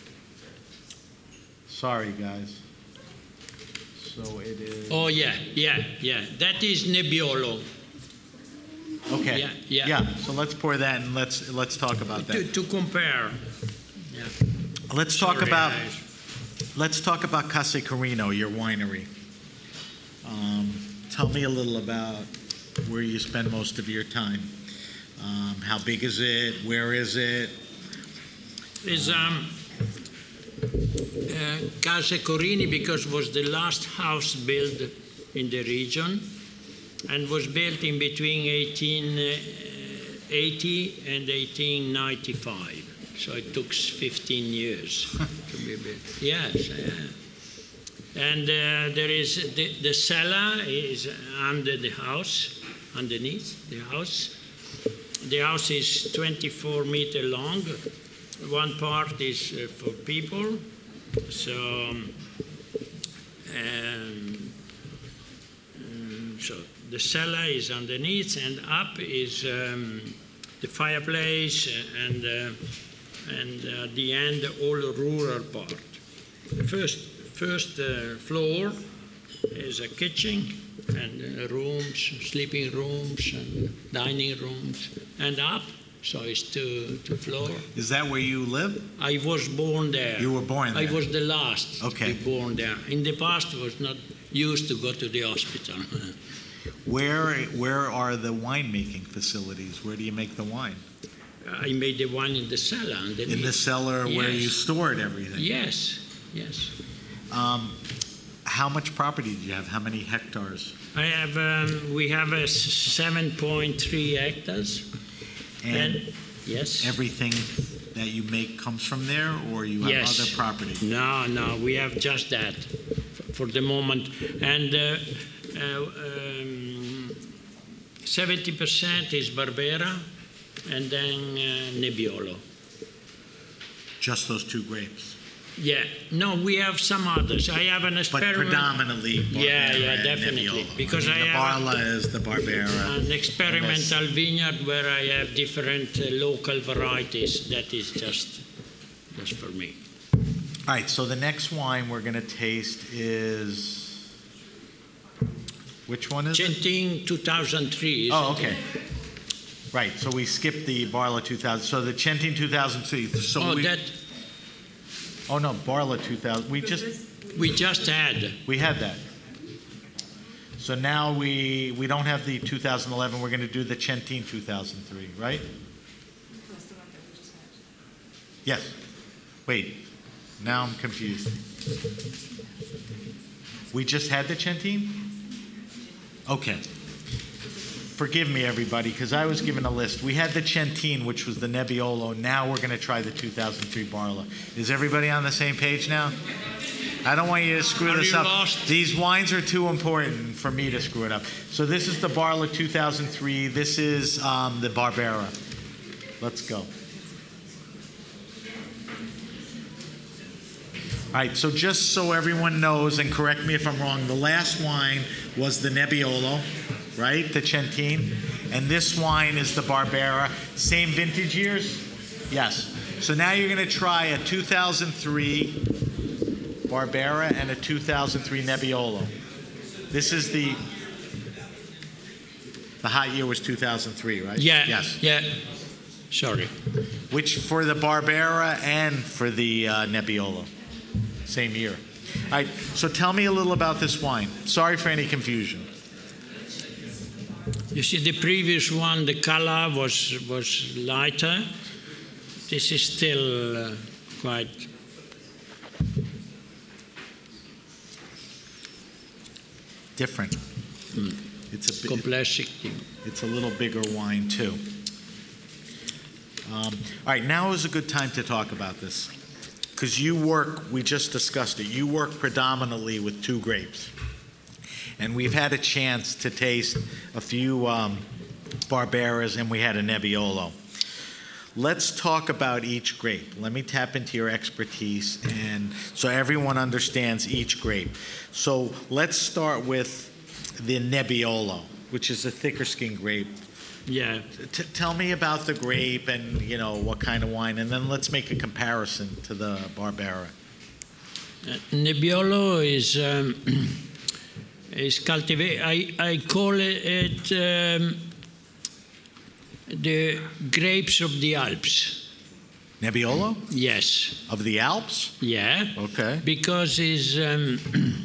Sorry, guys. So it is... Oh, yeah, yeah, yeah. That is Nebbiolo. Okay. Yeah, yeah. Yeah. So let's pour that and let's let's talk about that. To, to compare. Yeah. Let's Sorry, talk about guys. let's talk about Casa Carino, your winery. Um, tell me a little about where you spend most of your time. Um, how big is it? Where is it? Is um, uh, Casa Corini because it was the last house built in the region, and was built in between eighteen eighty and eighteen ninety-five. So it took fifteen years to be built. Yes, yeah. And uh, there is the, the cellar is under the house, underneath the house. The house is twenty-four meter long. One part is uh, for people. So, um, um, so the cellar is underneath, and up is um, the fireplace, and uh, and at uh, the end all the rural part. First, first uh, floor is a kitchen and uh, rooms, sleeping rooms, and dining rooms, and up so it's two, two floor. Is that where you live? I was born there. You were born there? I was the last Okay. to be born there. In the past, I was not used to go to the hospital. Where where are the winemaking facilities? Where do you make the wine? I made the wine in the cellar. In the cellar where you Yes. stored everything? Yes, yes. Um, how much property do you have? How many hectares? I have. Um, we have a seven point three hectares. And And yes. everything that you make comes from there, or you have Yes. other property? No, no, we have just that f- for the moment. And uh, uh, um, seventy percent is Barbera and then uh, Nebbiolo. Just those two grapes? Yeah, no, we have some others. I have an But experiment. predominantly Barbera Yeah, yeah, and definitely, Nebbiolo. because I mean, I the have- Barla is the Barbera. An experimental vineyard where I have different uh, local varieties. That is just, just for me. All right, so the next wine we're going to taste is, which one is it? Centin two thousand three. Oh, isn't okay. it? Right, so we skipped the Barla two thousand. So the Centin two thousand three. So Oh, we, that oh no, Barla two thousand. We just we just had. we had that. So now we we don't have the two thousand eleven. We're going to do the Centin two thousand three, right? Yes. Wait. Now I'm confused. We just had the Centin? Okay. Forgive me, everybody, because I was given a list. We had the Centin, which was the Nebbiolo. Now we're going to try the two thousand three Barla. Is everybody on the same page now? I don't want you to screw Are this you up. lost? These wines are too important for me to screw it up. So this is the Barla two thousand three. This is um, the Barbera. Let's go. All right, so just so everyone knows, and correct me if I'm wrong, the last wine was the Nebbiolo, right? The Centin. And this wine is the Barbera. Same vintage years? Yes. So now you're going to try a two thousand three Barbera and a two thousand three Nebbiolo. This is the, the hot year was two thousand three, right? Yeah. Yes. Yeah. Sorry. Which for the Barbera and for the uh, Nebbiolo. Same year. All right, so tell me a little about this wine. Sorry for any confusion. You see, the previous one, the color was was lighter. This is still uh, quite. Different. It's a bit, Complexity. it's a little bigger wine too. Um, all right, now is a good time to talk about this. Because you work, we just discussed it, you work predominantly with two grapes. And we've had a chance to taste a few um, Barberas and we had a Nebbiolo. Let's talk about each grape. Let me tap into your expertise and so everyone understands each grape. So let's start with the Nebbiolo, which is a thicker skin grape. Yeah. T- tell me about the grape and, you know, what kind of wine, and then let's make a comparison to the Barbera. Uh, Nebbiolo is um, is cultivated. I, I call it um, the grapes of the Alps. Nebbiolo? Yes. Of the Alps? Yeah. Okay. Because it's um,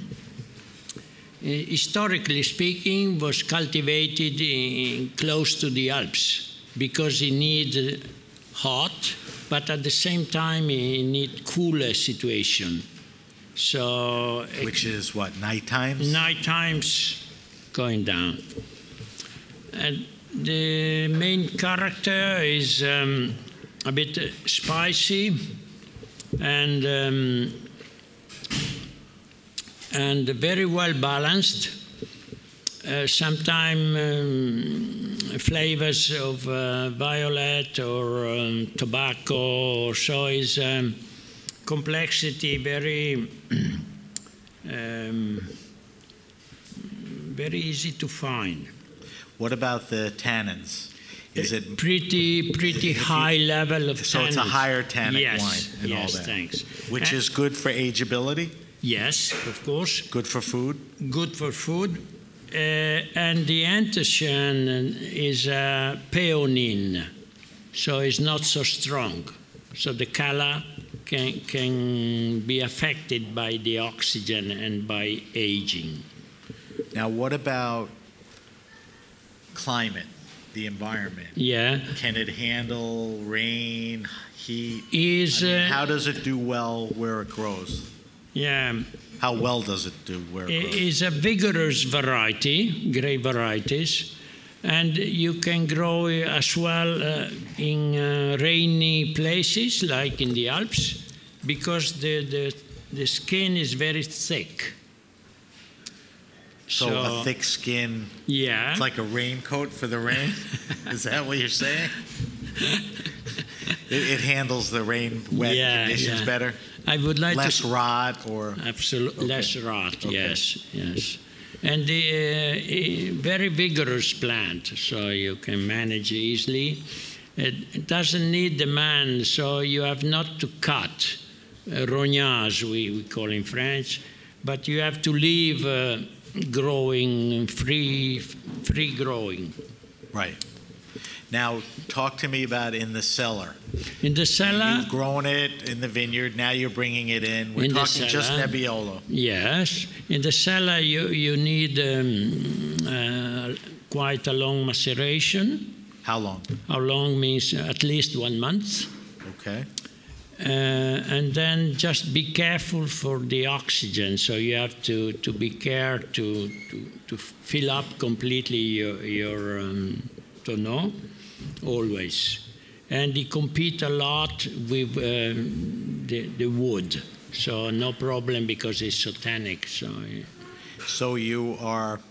historically speaking, was cultivated in, close to the Alps because it needs hot, but at the same time it need cooler situation. So Which is what, night times? night times going down. And the main character is um, a bit spicy and um, and very well balanced. Uh, Sometimes um, flavors of uh, violet or um, tobacco or so is um, complexity very um, very easy to find. What about the tannins? Is it Pretty pretty high level of so? It's a tannins. higher tannic yes, wine and yes, all that, thanks. which Uh, is good for ageability, yes, of course, good for food. good for food. Uh, and the anthocyane is uh, peonine. so it's not so strong. So the color can, can be affected by the oxygen and by aging. Now, what about climate, the environment? Yeah. Can it handle rain, heat? Is, I mean, uh, how does it do well where it grows? Yeah. How well does it do where it grows? It is a vigorous variety, grape varieties, and you can grow as well uh, in uh, rainy places like in the Alps, because the, the, the skin is very thick. So, So- a thick skin, Yeah. it's like a raincoat for the rain? Is that what you're saying? It, it handles the rain, wet Yeah, conditions yeah. better? I would like Less to rot or? Absolutely, Okay. less rot. Okay. Yes, yes, and the uh, very vigorous plant, so you can manage easily. It, it doesn't need demand, so you have not to cut uh, rognage, we, we call in French, but you have to leave uh, growing free, free growing. Right. Now, talk to me about in the cellar. In the cellar, You've grown it in the vineyard. Now you're bringing it in. We're In the talking just cellar. Nebbiolo. yes, in the cellar you you need um, uh, quite a long maceration. How long? How long means at least one month. Okay. Uh, and then just be careful for the oxygen. So you have to, to be care to, to, to fill up completely your, your um, tonneau, always. And they compete a lot with um, the, the wood. So no problem because it's so tannic. So, yeah. So you are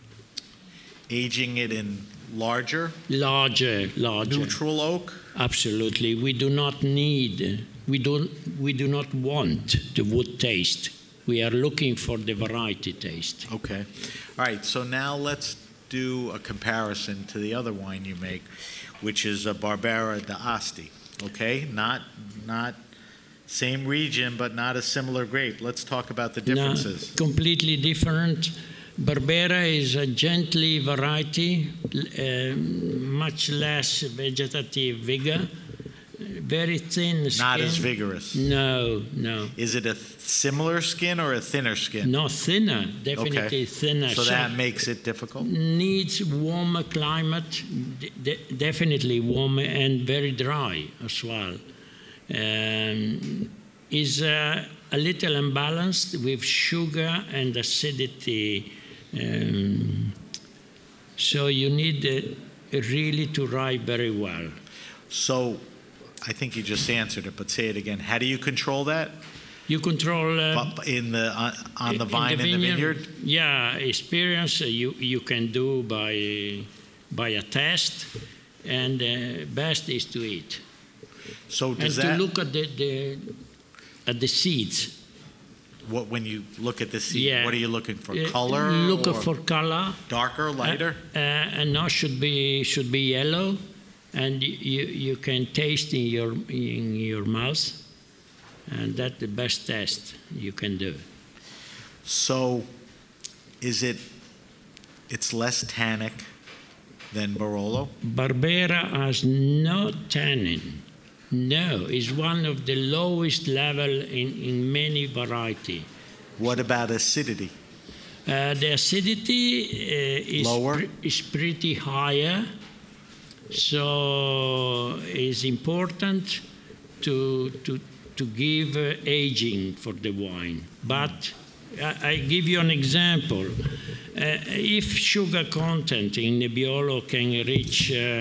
aging it in larger, Larger, larger. neutral oak? Absolutely. We do not need, we, don't, we do not want the wood taste. We are looking for the variety taste. Okay. All right. So now let's do a comparison to the other wine you make, which is a Barbera d'Asti. Okay. Not not same region, but not a similar grape. Let's talk about the differences. No, completely different. Barbera is a gently variety, uh, much less vegetative vigor, very thin skin. Not as vigorous. No, no. Is it a th- similar skin or a thinner skin? No, thinner, definitely Okay. thinner. So that makes it difficult? Needs warmer climate, de- de- definitely warmer and very dry as well. Um, is uh, a little unbalanced with sugar and acidity. Um, so you need uh, really to ride very well. So I think you just answered it, but say it again. How do you control that? You control uh, Bu- in the on, on the in vine in the vineyard? Yeah, experience uh, you you can do by by a test, and uh, best is to eat So and does to that look at the, the at the seeds. what when you look at the seed? Yeah. What are you looking for? Uh, Color? Look or for color. darker, lighter? Uh, uh, and now should be should be yellow, and you you can taste in your in your mouth, and that's the best test you can do. So is it it's less tannic than Barolo? Barbera has no tannin. No, it's one of the lowest level in, in many variety. What about acidity? Uh, the acidity uh, is, Lower? pre- is pretty higher, so it's important to, to, to give uh, aging for the wine. But I, I give you an example. Uh, if sugar content in Nebbiolo can reach uh,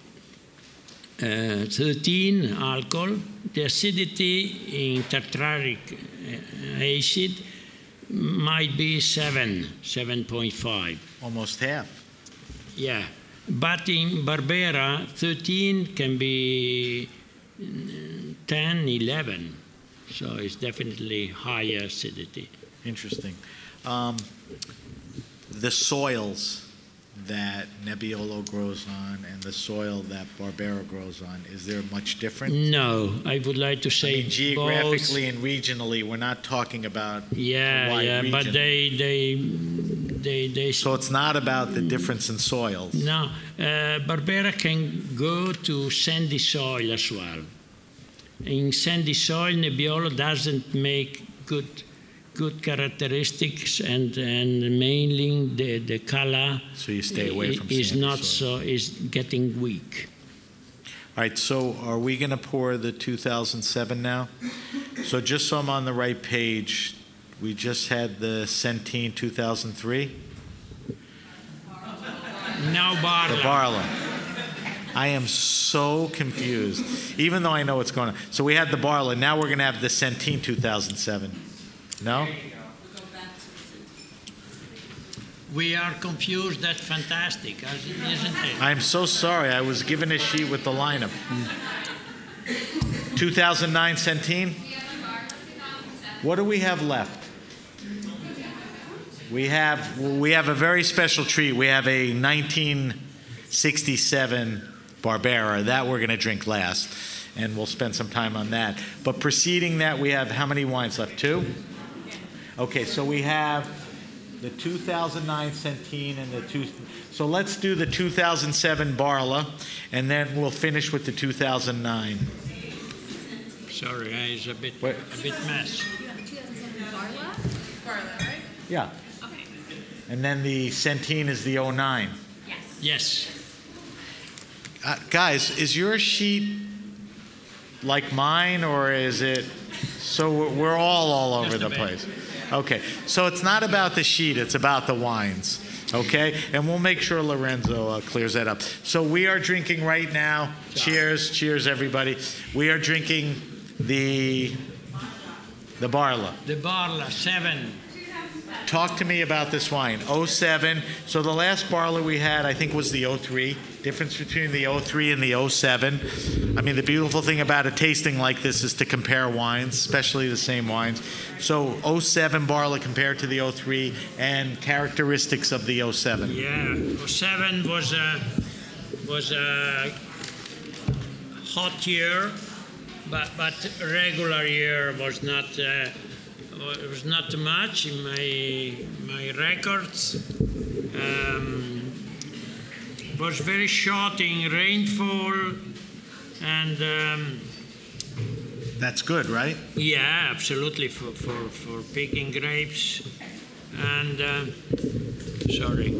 uh, thirteen alcohol, the acidity in tartaric uh, acid might be seven, seven point five. Almost half. Yeah, but in Barbera, thirteen can be mm, ten, eleven. So it's definitely higher acidity. Interesting. Um, the soils that Nebbiolo grows on and the soil that Barbera grows on, is there much difference? No, I would like to I say mean, geographically and regionally, we're not talking about both. Yeah, a wide yeah, region. but they they they, they So it's not about the difference in soils. no, uh, Barbera can go to sandy soil as well. In sandy soil, Nebbiolo doesn't make good good characteristics, and, and mainly the, the color So you stay away from is sandy not soil. so is getting weak. All right, so are we going to pour the two thousand seven now? So just so I'm on the right page, we just had the Centene two thousand three? Now Barla. The Barla. I am so confused, even though I know what's going on. So we had the Barla, now we're going to have the Centene two thousand seven. No? We are confused. That's fantastic, isn't it? I'm so sorry. I was given a sheet with the lineup. two thousand nine Centene? What do we have left? We have we have a very special treat. We have a nineteen sixty-seven Barbera. That we're going to drink last, and we'll spend some time on that. But preceding that, we have how many wines left? Two? Okay, so we have the two thousand nine Centene and the two. So let's do the two thousand seven Barla, and then we'll finish with the two thousand nine. Sorry, it's a bit Wait. a bit mess. Barla? Barla, right? Yeah. Okay. And then the Centene is the oh nine. Yes. Yes. Uh, guys, is your sheet like mine, or is it? So we're- we're all all over Just a the bit. place. Okay, so it's not about the sheet; it's about the wines. Okay, and we'll make sure Lorenzo uh, clears that up. So we are drinking right now. Cheers, cheers, everybody. We are drinking the the Barla. The Barla seven. Talk to me about this wine. oh seven. So the last Barla we had, I think, was the oh three. Difference between the oh three and the oh seven. I mean, the beautiful thing about a tasting like this is to compare wines, especially the same wines. So oh seven Barla compared to the oh three, and characteristics of the oh seven. Yeah, oh seven was a was a hot year, but but regular year was not. Uh, It was not much in my my records. Um, was very short in rainfall, and um, That's good, right? yeah, absolutely for, for, for picking grapes. And uh, sorry,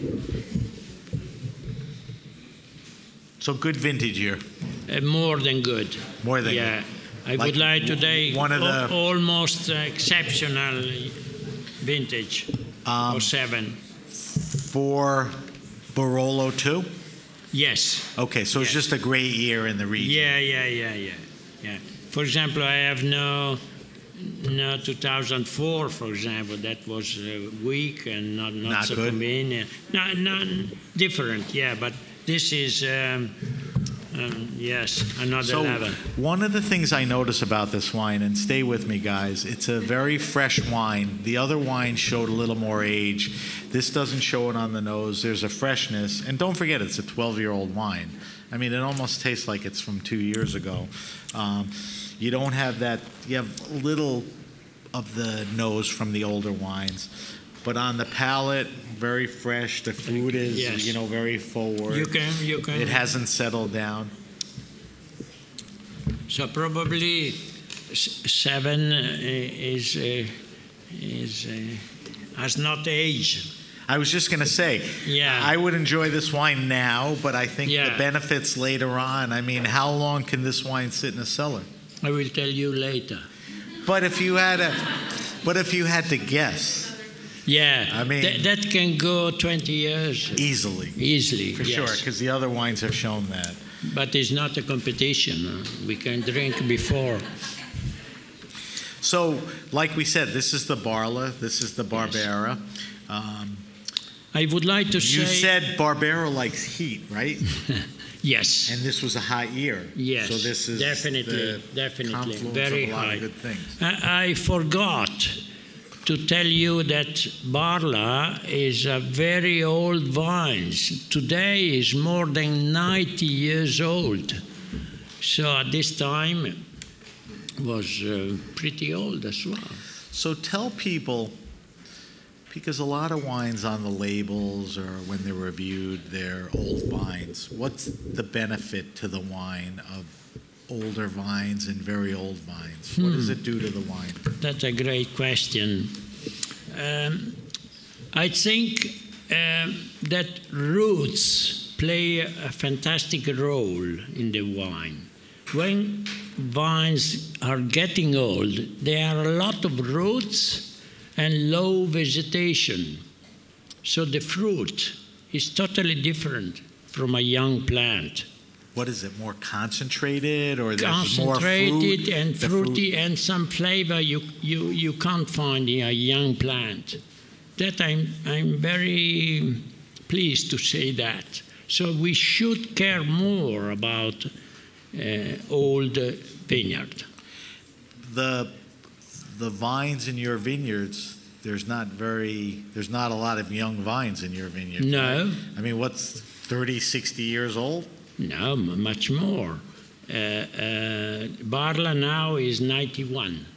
So good vintage year. uh, more than good. More than yeah. good. I Like would like today one of the- al- almost uh, exceptional vintage. Um, oh seven. For Barolo too? Yes. Okay, so it's Yes. just a great year in the region. Yeah, yeah, yeah, yeah, yeah. For example, I have no, no two thousand four. For example, that was uh, weak and not not, Not so good? convenient. No, no, different. Yeah, but this is um, um, yes another So level. one of the things I notice about this wine, and stay with me, guys, it's a very fresh wine. The other wine showed a little more age. This doesn't show it on the nose. There's a freshness, and don't forget, it's a twelve-year-old wine. I mean, it almost tastes like it's from two years ago. Um, you don't have that. You have a little of the nose from the older wines, but on the palate, very fresh. The food is, Yes. you know, very forward. You can, you can. It hasn't settled down. So probably s- seven uh, is uh, is uh, has not aged. I was just going to say, Yeah. I would enjoy this wine now, but I think Yeah. the benefits later on. I mean, how long can this wine sit in a cellar? I will tell you later. But if you had a, but if you had to guess, Yeah, I mean- Th- that can go twenty years easily, easily. for yes. sure, because the other wines have shown that. But it's not a competition. huh? We can drink before. So, like we said, this is the Barla, this is the Barbera. Um, I would like to say you said Barbera likes heat, right? yes. And this was a hot year. Yes, So this is definitely, the definitely, confluence very of a lot high. of good things. I, I forgot to tell you that Barla is a very old vine. Today is more than ninety years old. So at this time was uh, pretty old as well. So tell people, Because a lot of wines on the labels or when they're reviewed, they're old vines. What's the benefit to the wine of older vines and very old vines? Hmm. What does it do to the wine? That's a great question. Um, I think um, that roots play a fantastic role in the wine. When vines are getting old, there are a lot of roots and low vegetation. So the fruit is totally different from a young plant. What is it, more concentrated or there's concentrated more fruit? and fruity fruit. And some flavor you, you, you can't find in a young plant. That I'm, I'm very pleased to say that. So we should care more about uh, old vineyard. The The vines in your vineyards, there's not very, there's not a lot of young vines in your vineyard. No. Right? I mean, what's thirty, sixty years old? No, much more. Uh, uh, Barla now is ninety-one.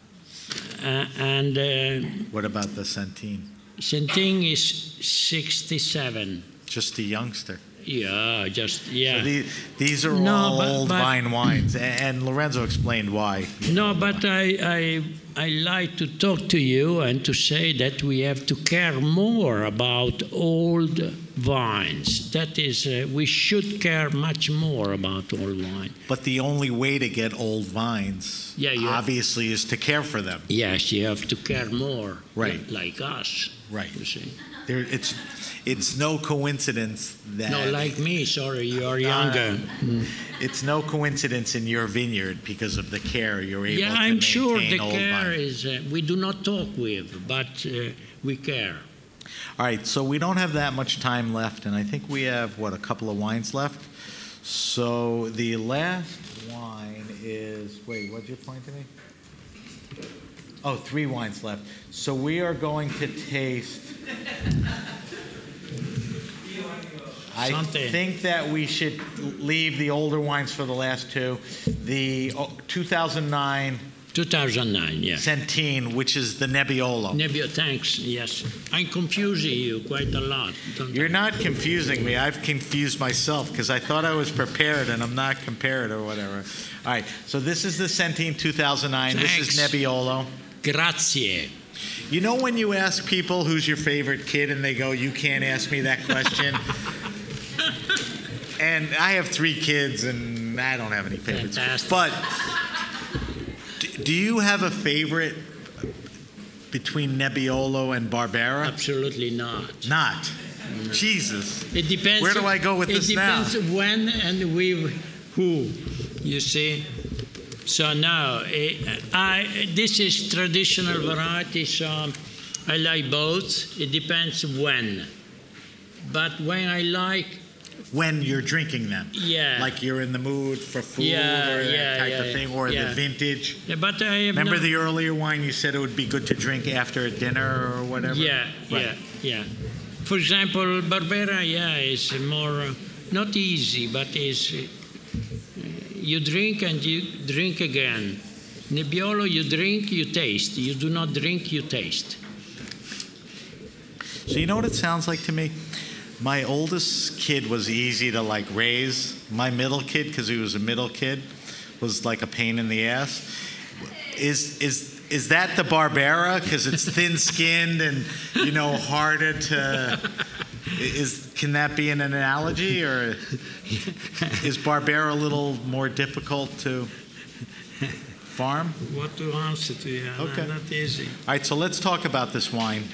Uh, and uh, what about the Centene? Centene is sixty-seven. Just a youngster. Yeah, just, yeah. So the, these are no, all but, old but, vine wines, and Lorenzo explained why. No, but I, I, I like to talk to you and to say that we have to care more about old vines. That is, uh, we should care much more about old wine. But the only way to get old vines, yeah, obviously, have, is to care for them. Yes, you have to care more. Right. Like us. Right. You see. There, it's, it's no coincidence that... No, like me, sorry, you are younger. Uh, mm. It's no coincidence in your vineyard because of the care you're able yeah, to I'm maintain sure the old care vine. is... Uh, we do not talk with, but uh, we care. All right, so we don't have that much time left, and I think we have, what, a couple of wines left? So the last wine is... Wait, what'd you point to me? Oh, three wines left. So we are going to taste... I Something. think that we should leave the older wines for the last two. The oh, two thousand nine... two thousand nine, yeah. Centene, which is the Nebbiolo. Nebbiolo, thanks, yes. I'm confusing you quite a lot. You're not confusing me. I've confused myself because I thought I was prepared and I'm not prepared or whatever. All right, so this is the Centene two thousand nine. Thanks. This is Nebbiolo. Grazie. You know when you ask people who's your favorite kid and they go, you can't ask me that question? And I have three kids and I don't have any favorites. Fantastic. But do you have a favorite between Nebbiolo and Barbera? Absolutely not. Not? No. Jesus. It depends. Where do I go with it this now? It depends when and with who, you see. So now, I, this is traditional variety, so I like both. It depends when. But when I like... When you're drinking them. Yeah. Like you're in the mood for food yeah, or that yeah, type yeah, of thing, or yeah. the vintage. Yeah, but I have Remember no... the earlier wine you said it would be good to drink after a dinner or whatever? Yeah, right. yeah, yeah. For example, Barbera, yeah, is more, uh, not easy, but is, uh, you drink and you drink again. Nebbiolo, you drink, you taste. You do not drink, you taste. So you know what it sounds like to me? My oldest kid was easy to like raise. My middle kid, because he was a middle kid, was like a pain in the ass. Is is is that the Barbera? Because it's thin-skinned and you know harder to. Is can that be an analogy, or is Barbera a little more difficult to farm? What to answer to you? Okay. No, not easy. All right, so let's talk about this wine.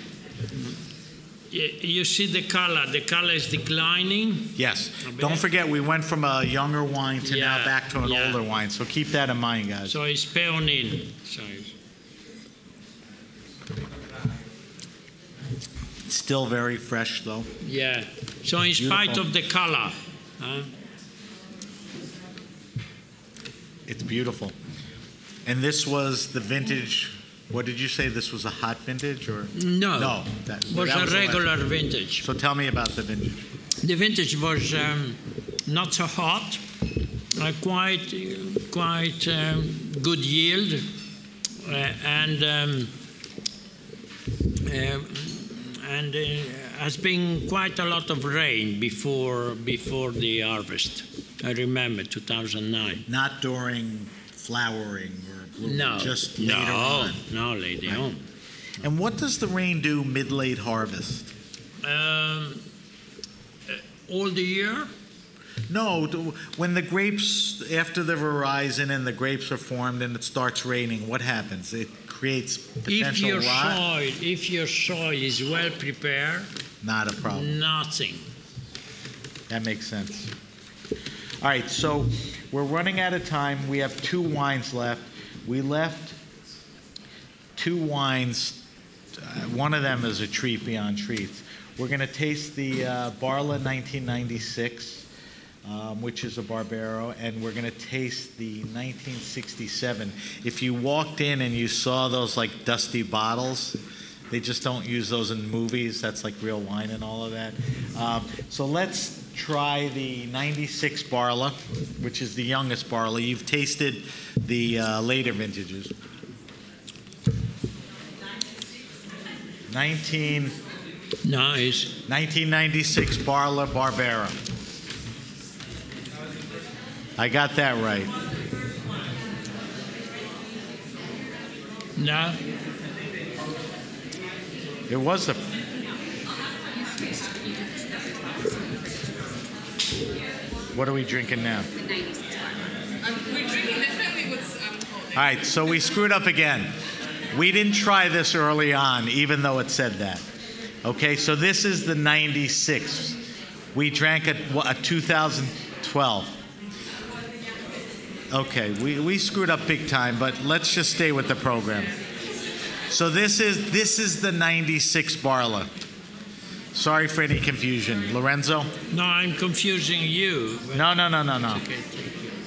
You see the color. The color is declining. Yes. Don't forget, we went from a younger wine to yeah, now back to an yeah. older wine. So keep that in mind, guys. So it's peonin. So it's still very fresh, though. Yeah. So in Beautiful. spite of the color. Huh? It's beautiful. And this was the vintage. What did you say? This was a hot vintage, or no? No, that was that a was regular vintage. So tell me about the vintage. The vintage was um, not so hot, uh, quite quite um, good yield, uh, and um, uh, and uh, has been quite a lot of rain before before the harvest. I remember two thousand nine. Not during flowering or blooming, No, just no, later on. no, later Right. on. And what does the rain do mid-late harvest? Um, uh, all the year? No, do- when the grapes, after the horizon and the grapes are formed and it starts raining, what happens? It creates If potential your rot? soil, if your soil is well prepared, Not a problem. nothing. That makes sense. All right, so we're running out of time. We have two wines left. We left two wines. Uh, one of them is a treat beyond treats. We're going to taste the uh, Barla nineteen ninety-six, um, which is a Barbero, and we're going to taste the nineteen sixty-seven. If you walked in and you saw those like dusty bottles, they just don't use those in movies. That's like real wine and all of that. Um, so let's try the ninety-six Barla, which is the youngest Barla. You've tasted the uh, later vintages. nineteen, Nice. nineteen ninety-six Barla Barbera. I got that right. No? It was the. What are we drinking now? We're drinking definitely what's um, called. All right, so we screwed up again. We didn't try this early on, even though it said that. Okay, so this is the ninety-six. We drank a, a two thousand twelve. Okay, we, we screwed up big time, but let's just stay with the program. So this is this is the ninety-six Barla. Sorry for any confusion. Lorenzo? No, I'm confusing you. No, no, no, no, no. Okay, thank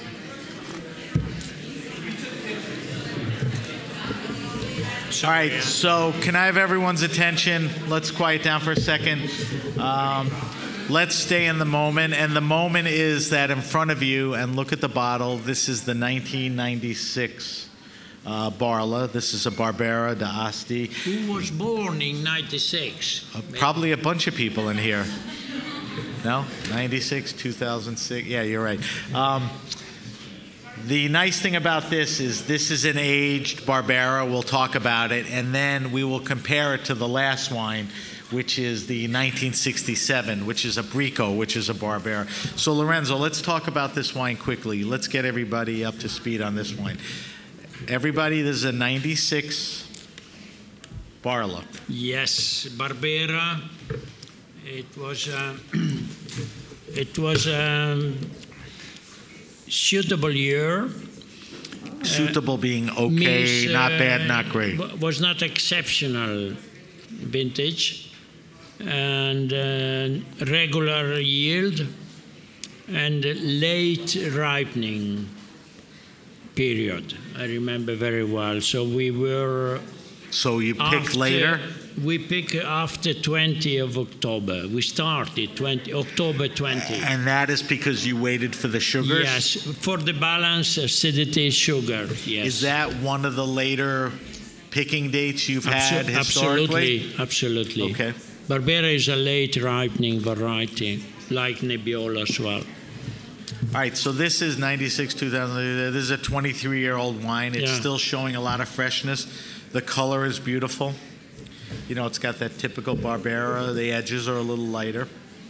you. All right, so can I have everyone's attention? Let's quiet down for a second. Um, let's stay in the moment. And the moment is that in front of you, and look at the bottle. This is the nineteen ninety-six uh, Barla. This is a Barbera d'Asti. Who was born in ninety-six? Uh, probably a bunch of people in here. No? ninety-six, two thousand six? Yeah, you're right. Um, The nice thing about this is this is an aged Barbera. We'll talk about it, and then we will compare it to the last wine, which is the nineteen sixty-seven, which is a Bricco, which is a Barbera. So, Lorenzo, let's talk about this wine quickly. Let's get everybody up to speed on this wine. Everybody, this is a ninety-six Barla. Yes, Barbera. It was a, it was a suitable year. Suitable being okay, Means, uh, not bad, not great. w- Was not exceptional vintage, and uh, regular yield, and late ripening period. I remember very well. So we were So you picked after- later? We pick after twentieth of October. We started twenty October twentieth. And that is because you waited for the sugars? Yes, for the balance, acidity, sugar. Yes. Is that one of the later picking dates you've Abso- had historically? Absolutely, absolutely. Okay. Barbera is a late ripening variety, like Nebbiolo as well. All right, so this is ninety-six, two thousand. This is a twenty-three-year-old wine. It's Yeah. still showing a lot of freshness. The color is beautiful. You know, it's got that typical Barbera. The edges are a little lighter.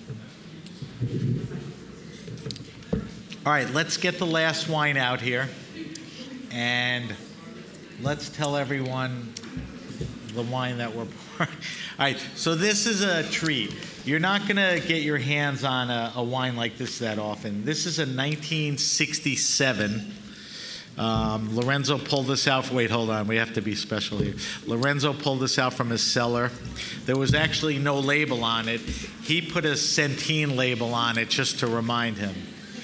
All right, let's get the last wine out here. And let's tell everyone the wine that we're pouring. All right, so this is a treat. You're not going to get your hands on a, a wine like this that often. This is a nineteen sixty-seven. Um, Lorenzo pulled this out. Wait, hold on. We have to be special here. Lorenzo pulled this out from his cellar. There was actually no label on it. He put a Centene label on it just to remind him.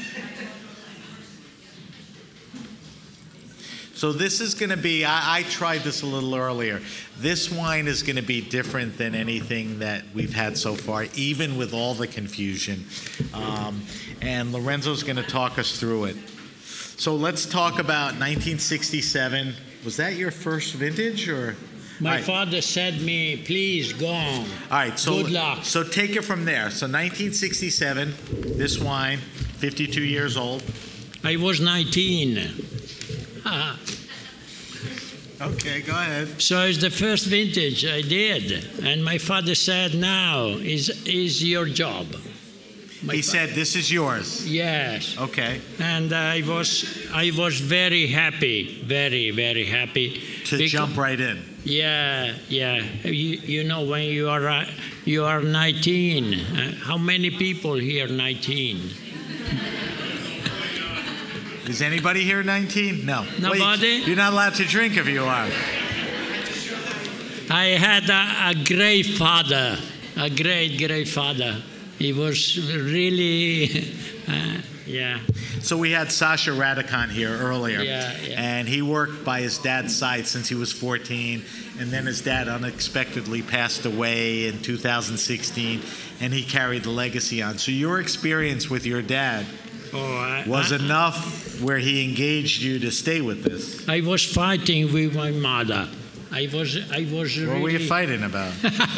So this is going to be, I, I tried this a little earlier. This wine is going to be different than anything that we've had so far, even with all the confusion. Um, and Lorenzo's going to talk us through it. So let's talk about nineteen sixty-seven. Was that your first vintage, or? My right. father said me, please go on. All right, so Good luck. So take it from there. So nineteen sixty-seven, this wine, fifty-two years old. I was nineteen. Okay, go ahead. So it's the first vintage I did. And my father said, now is is your job. My He fa- said, this is yours. Yes. Okay. And I was I was very happy, very, very happy. To Becau- jump right in. Yeah, yeah. You, you know, when you are uh, you are nineteen, uh, how many people here nineteen? Is anybody here nineteen? No. Nobody? Wait, you're not allowed to drink if you are. I had a, a great father, a great, great father. He was really, uh, yeah. So we had Sasha Radikon here earlier. Yeah, yeah. And he worked by his dad's side since he was fourteen. And then his dad unexpectedly passed away in two thousand sixteen. And he carried the legacy on. So your experience with your dad Oh, I, was I, enough where he engaged you to stay with this. I was fighting with my mother. I was, I was What really... were you fighting about?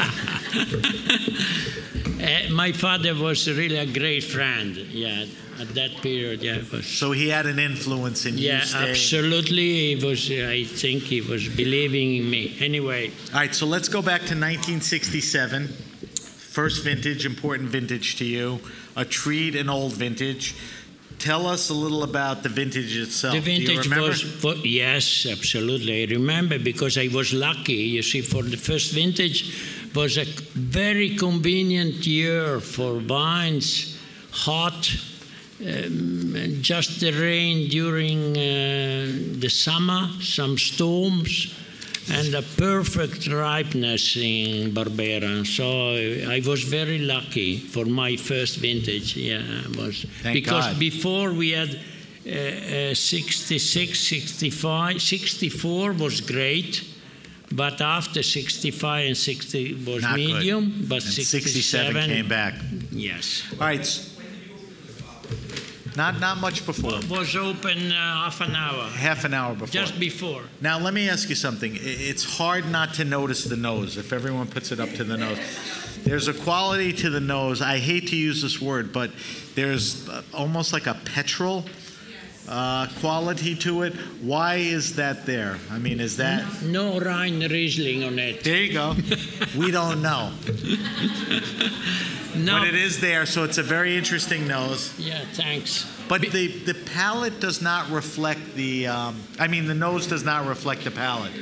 Uh, my father was really a great friend, yeah, at that period, yeah. It was, So he had an influence in yeah, you staying. absolutely. He was, I think he was believing in me. Anyway, All right, so let's go back to nineteen sixty-seven. First vintage, important vintage to you. A treed and old vintage. Tell us a little about the vintage itself. the Do you vintage remember? was, wa- yes, absolutely. I remember because I was lucky. You see, for the first vintage was a very convenient year for wines, hot, um, just the rain during uh, the summer, some storms, and a perfect ripeness in Barbera. So I was very lucky for my first vintage. Yeah, I was Thank because God. before we had uh, uh, sixty-six, sixty-five, sixty-four was great, but after sixty-five and sixty was Not good. medium, but And sixty-seven sixty-seven came back. Yes, All right. s- Not, not much before. was open uh, half an hour, Half an hour before. just before. Now, let me ask you something. I- It's hard not to notice the nose if everyone puts it up to the nose. There's a quality to the nose. I hate to use this word, but there's uh, almost like a petrol uh, quality to it. Why is that there? I mean, is that... No Rhine Riesling on it. There you go. We don't know. No. But it is there, so it's a very interesting nose. Yeah, thanks. But the, the palate does not reflect the... Um, I mean, the nose does not reflect the palate.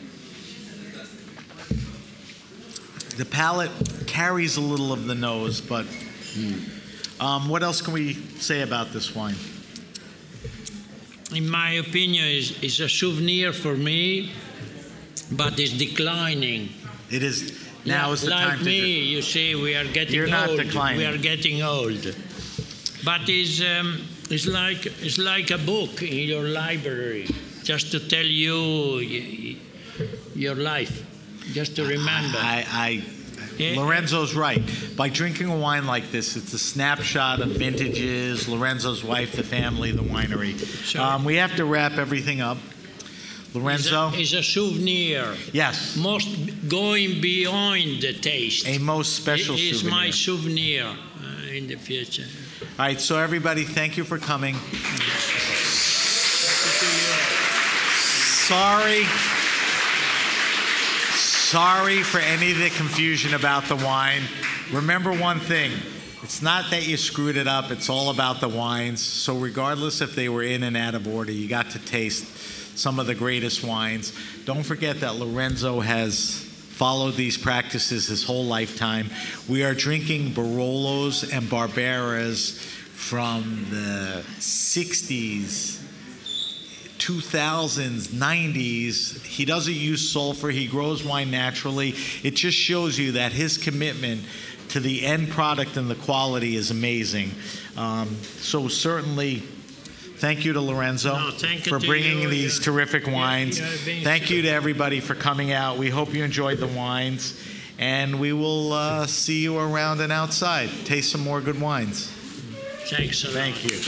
The palate carries a little of the nose, but um, what else can we say about this wine? In my opinion, is is a souvenir for me, but it's declining. It is now Like- is the like time to me, do. you see, we are getting You're not old. declining. We are getting old. But it's, um, it's like it's like a book in your library, just to tell you y- y- your life, just to remember. I, I Yeah. Lorenzo's right. By drinking a wine like this, it's a snapshot of vintages, Lorenzo's wife, the family, the winery. Sure. Um, we have to wrap everything up. It's Lorenzo, a, it's a souvenir, yes, most going beyond the taste. a most special It is souvenir. my souvenir uh, in the future. All right, so everybody, thank you for coming. Sorry. Sorry for any of the confusion about the wine. Remember one thing. It's not that you screwed it up. It's all about the wines. So regardless if they were in and out of order, you got to taste some of the greatest wines. Don't forget that Lorenzo has followed these practices his whole lifetime. We are drinking Barolos and Barberas from the sixties, two thousands, nineties. He doesn't use sulfur. He grows wine naturally. It just shows you that his commitment to the end product and the quality is amazing. Um, so certainly, thank you to Lorenzo No, thank you for to bringing you. these You're- terrific wines. you're being Thank you to everybody for coming out. We hope you enjoyed the wines. And we will uh, see you around and outside. Taste some more good wines. Thanks a lot. Thank you.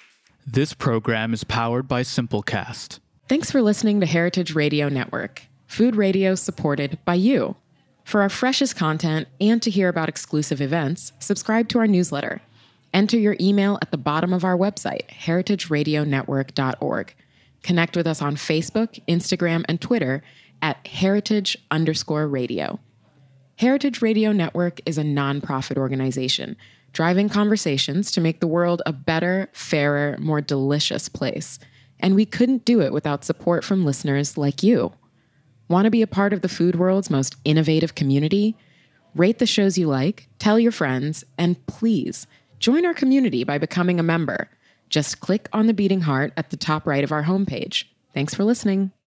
This program is powered by Simplecast. Thanks for listening to Heritage Radio Network. Food radio supported by you. For our freshest content and to hear about exclusive events, subscribe to our newsletter. Enter your email at the bottom of our website, heritage radio network dot org. Connect with us on Facebook, Instagram, and Twitter at heritage underscore radio. Heritage Radio Network is a nonprofit organization driving conversations to make the world a better, fairer, more delicious place. And we couldn't do it without support from listeners like you. Want to be a part of the food world's most innovative community? Rate the shows you like, tell your friends, and please join our community by becoming a member. Just click on the beating heart at the top right of our homepage. Thanks for listening.